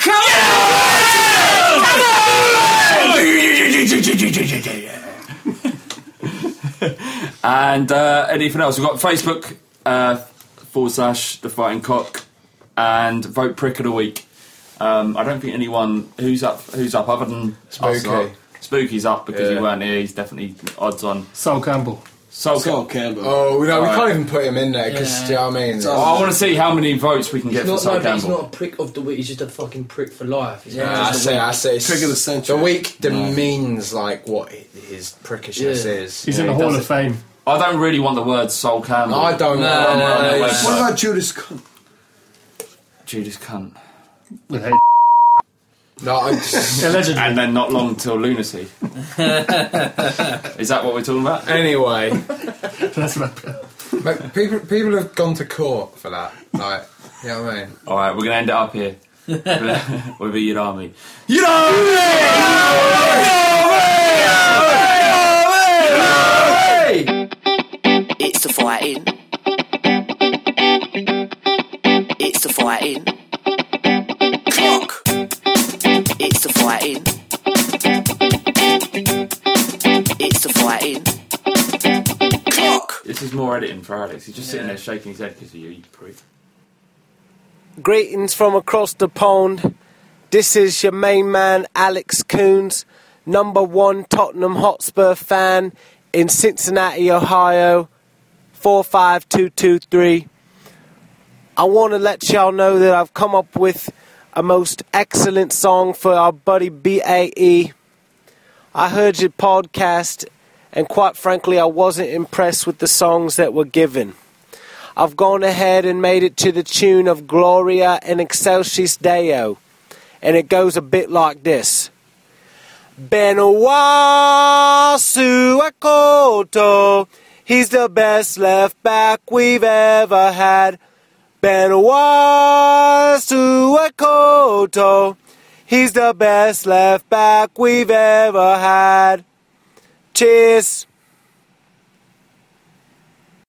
And anything else? We've got Facebook / The Fighting Cock and vote prick of the week. I don't think anyone who's up other than Spooky. us. Spooky's up because he weren't here. He's definitely odds on. Sol Campbell. Sol Campbell. Oh, no, we can't even put him in there because, do you know what I mean? I want to see how many votes we can get for Sol Campbell. He's not a prick of the week, he's just a fucking prick for life. I say. Prick of the century. The week demeans, like, what his prickishness is. He's in the Hall of Fame. I don't really want the word Sol Campbell. I don't know. What about Judas Cunt? Judas Cunt. With hate. No, allegedly. And then not long till lunacy. Is that what we're talking about? Anyway. That's right. People have gone to court for that. Like, you know what I mean? Alright, we're going to end it up here. With the Year Army. It's the fighting. It's the fighting. Cock. It's the fighting. It's the fighting. Cock. This is more editing for Alex. He's just sitting there shaking his head because of you prick. Greetings from across the pond. This is your main man, Alex Coons, #1 Tottenham Hotspur fan in Cincinnati, Ohio, 45223. I want to let y'all know that I've come up with a most excellent song for our buddy BAE. I heard your podcast, and quite frankly, I wasn't impressed with the songs that were given. I've gone ahead and made it to the tune of Gloria in Excelsis Deo, and it goes a bit like this. Benoit Suakoto, he's the best left back we've ever had. Benoit Suakoto, he's the best left back we've ever had. Cheers.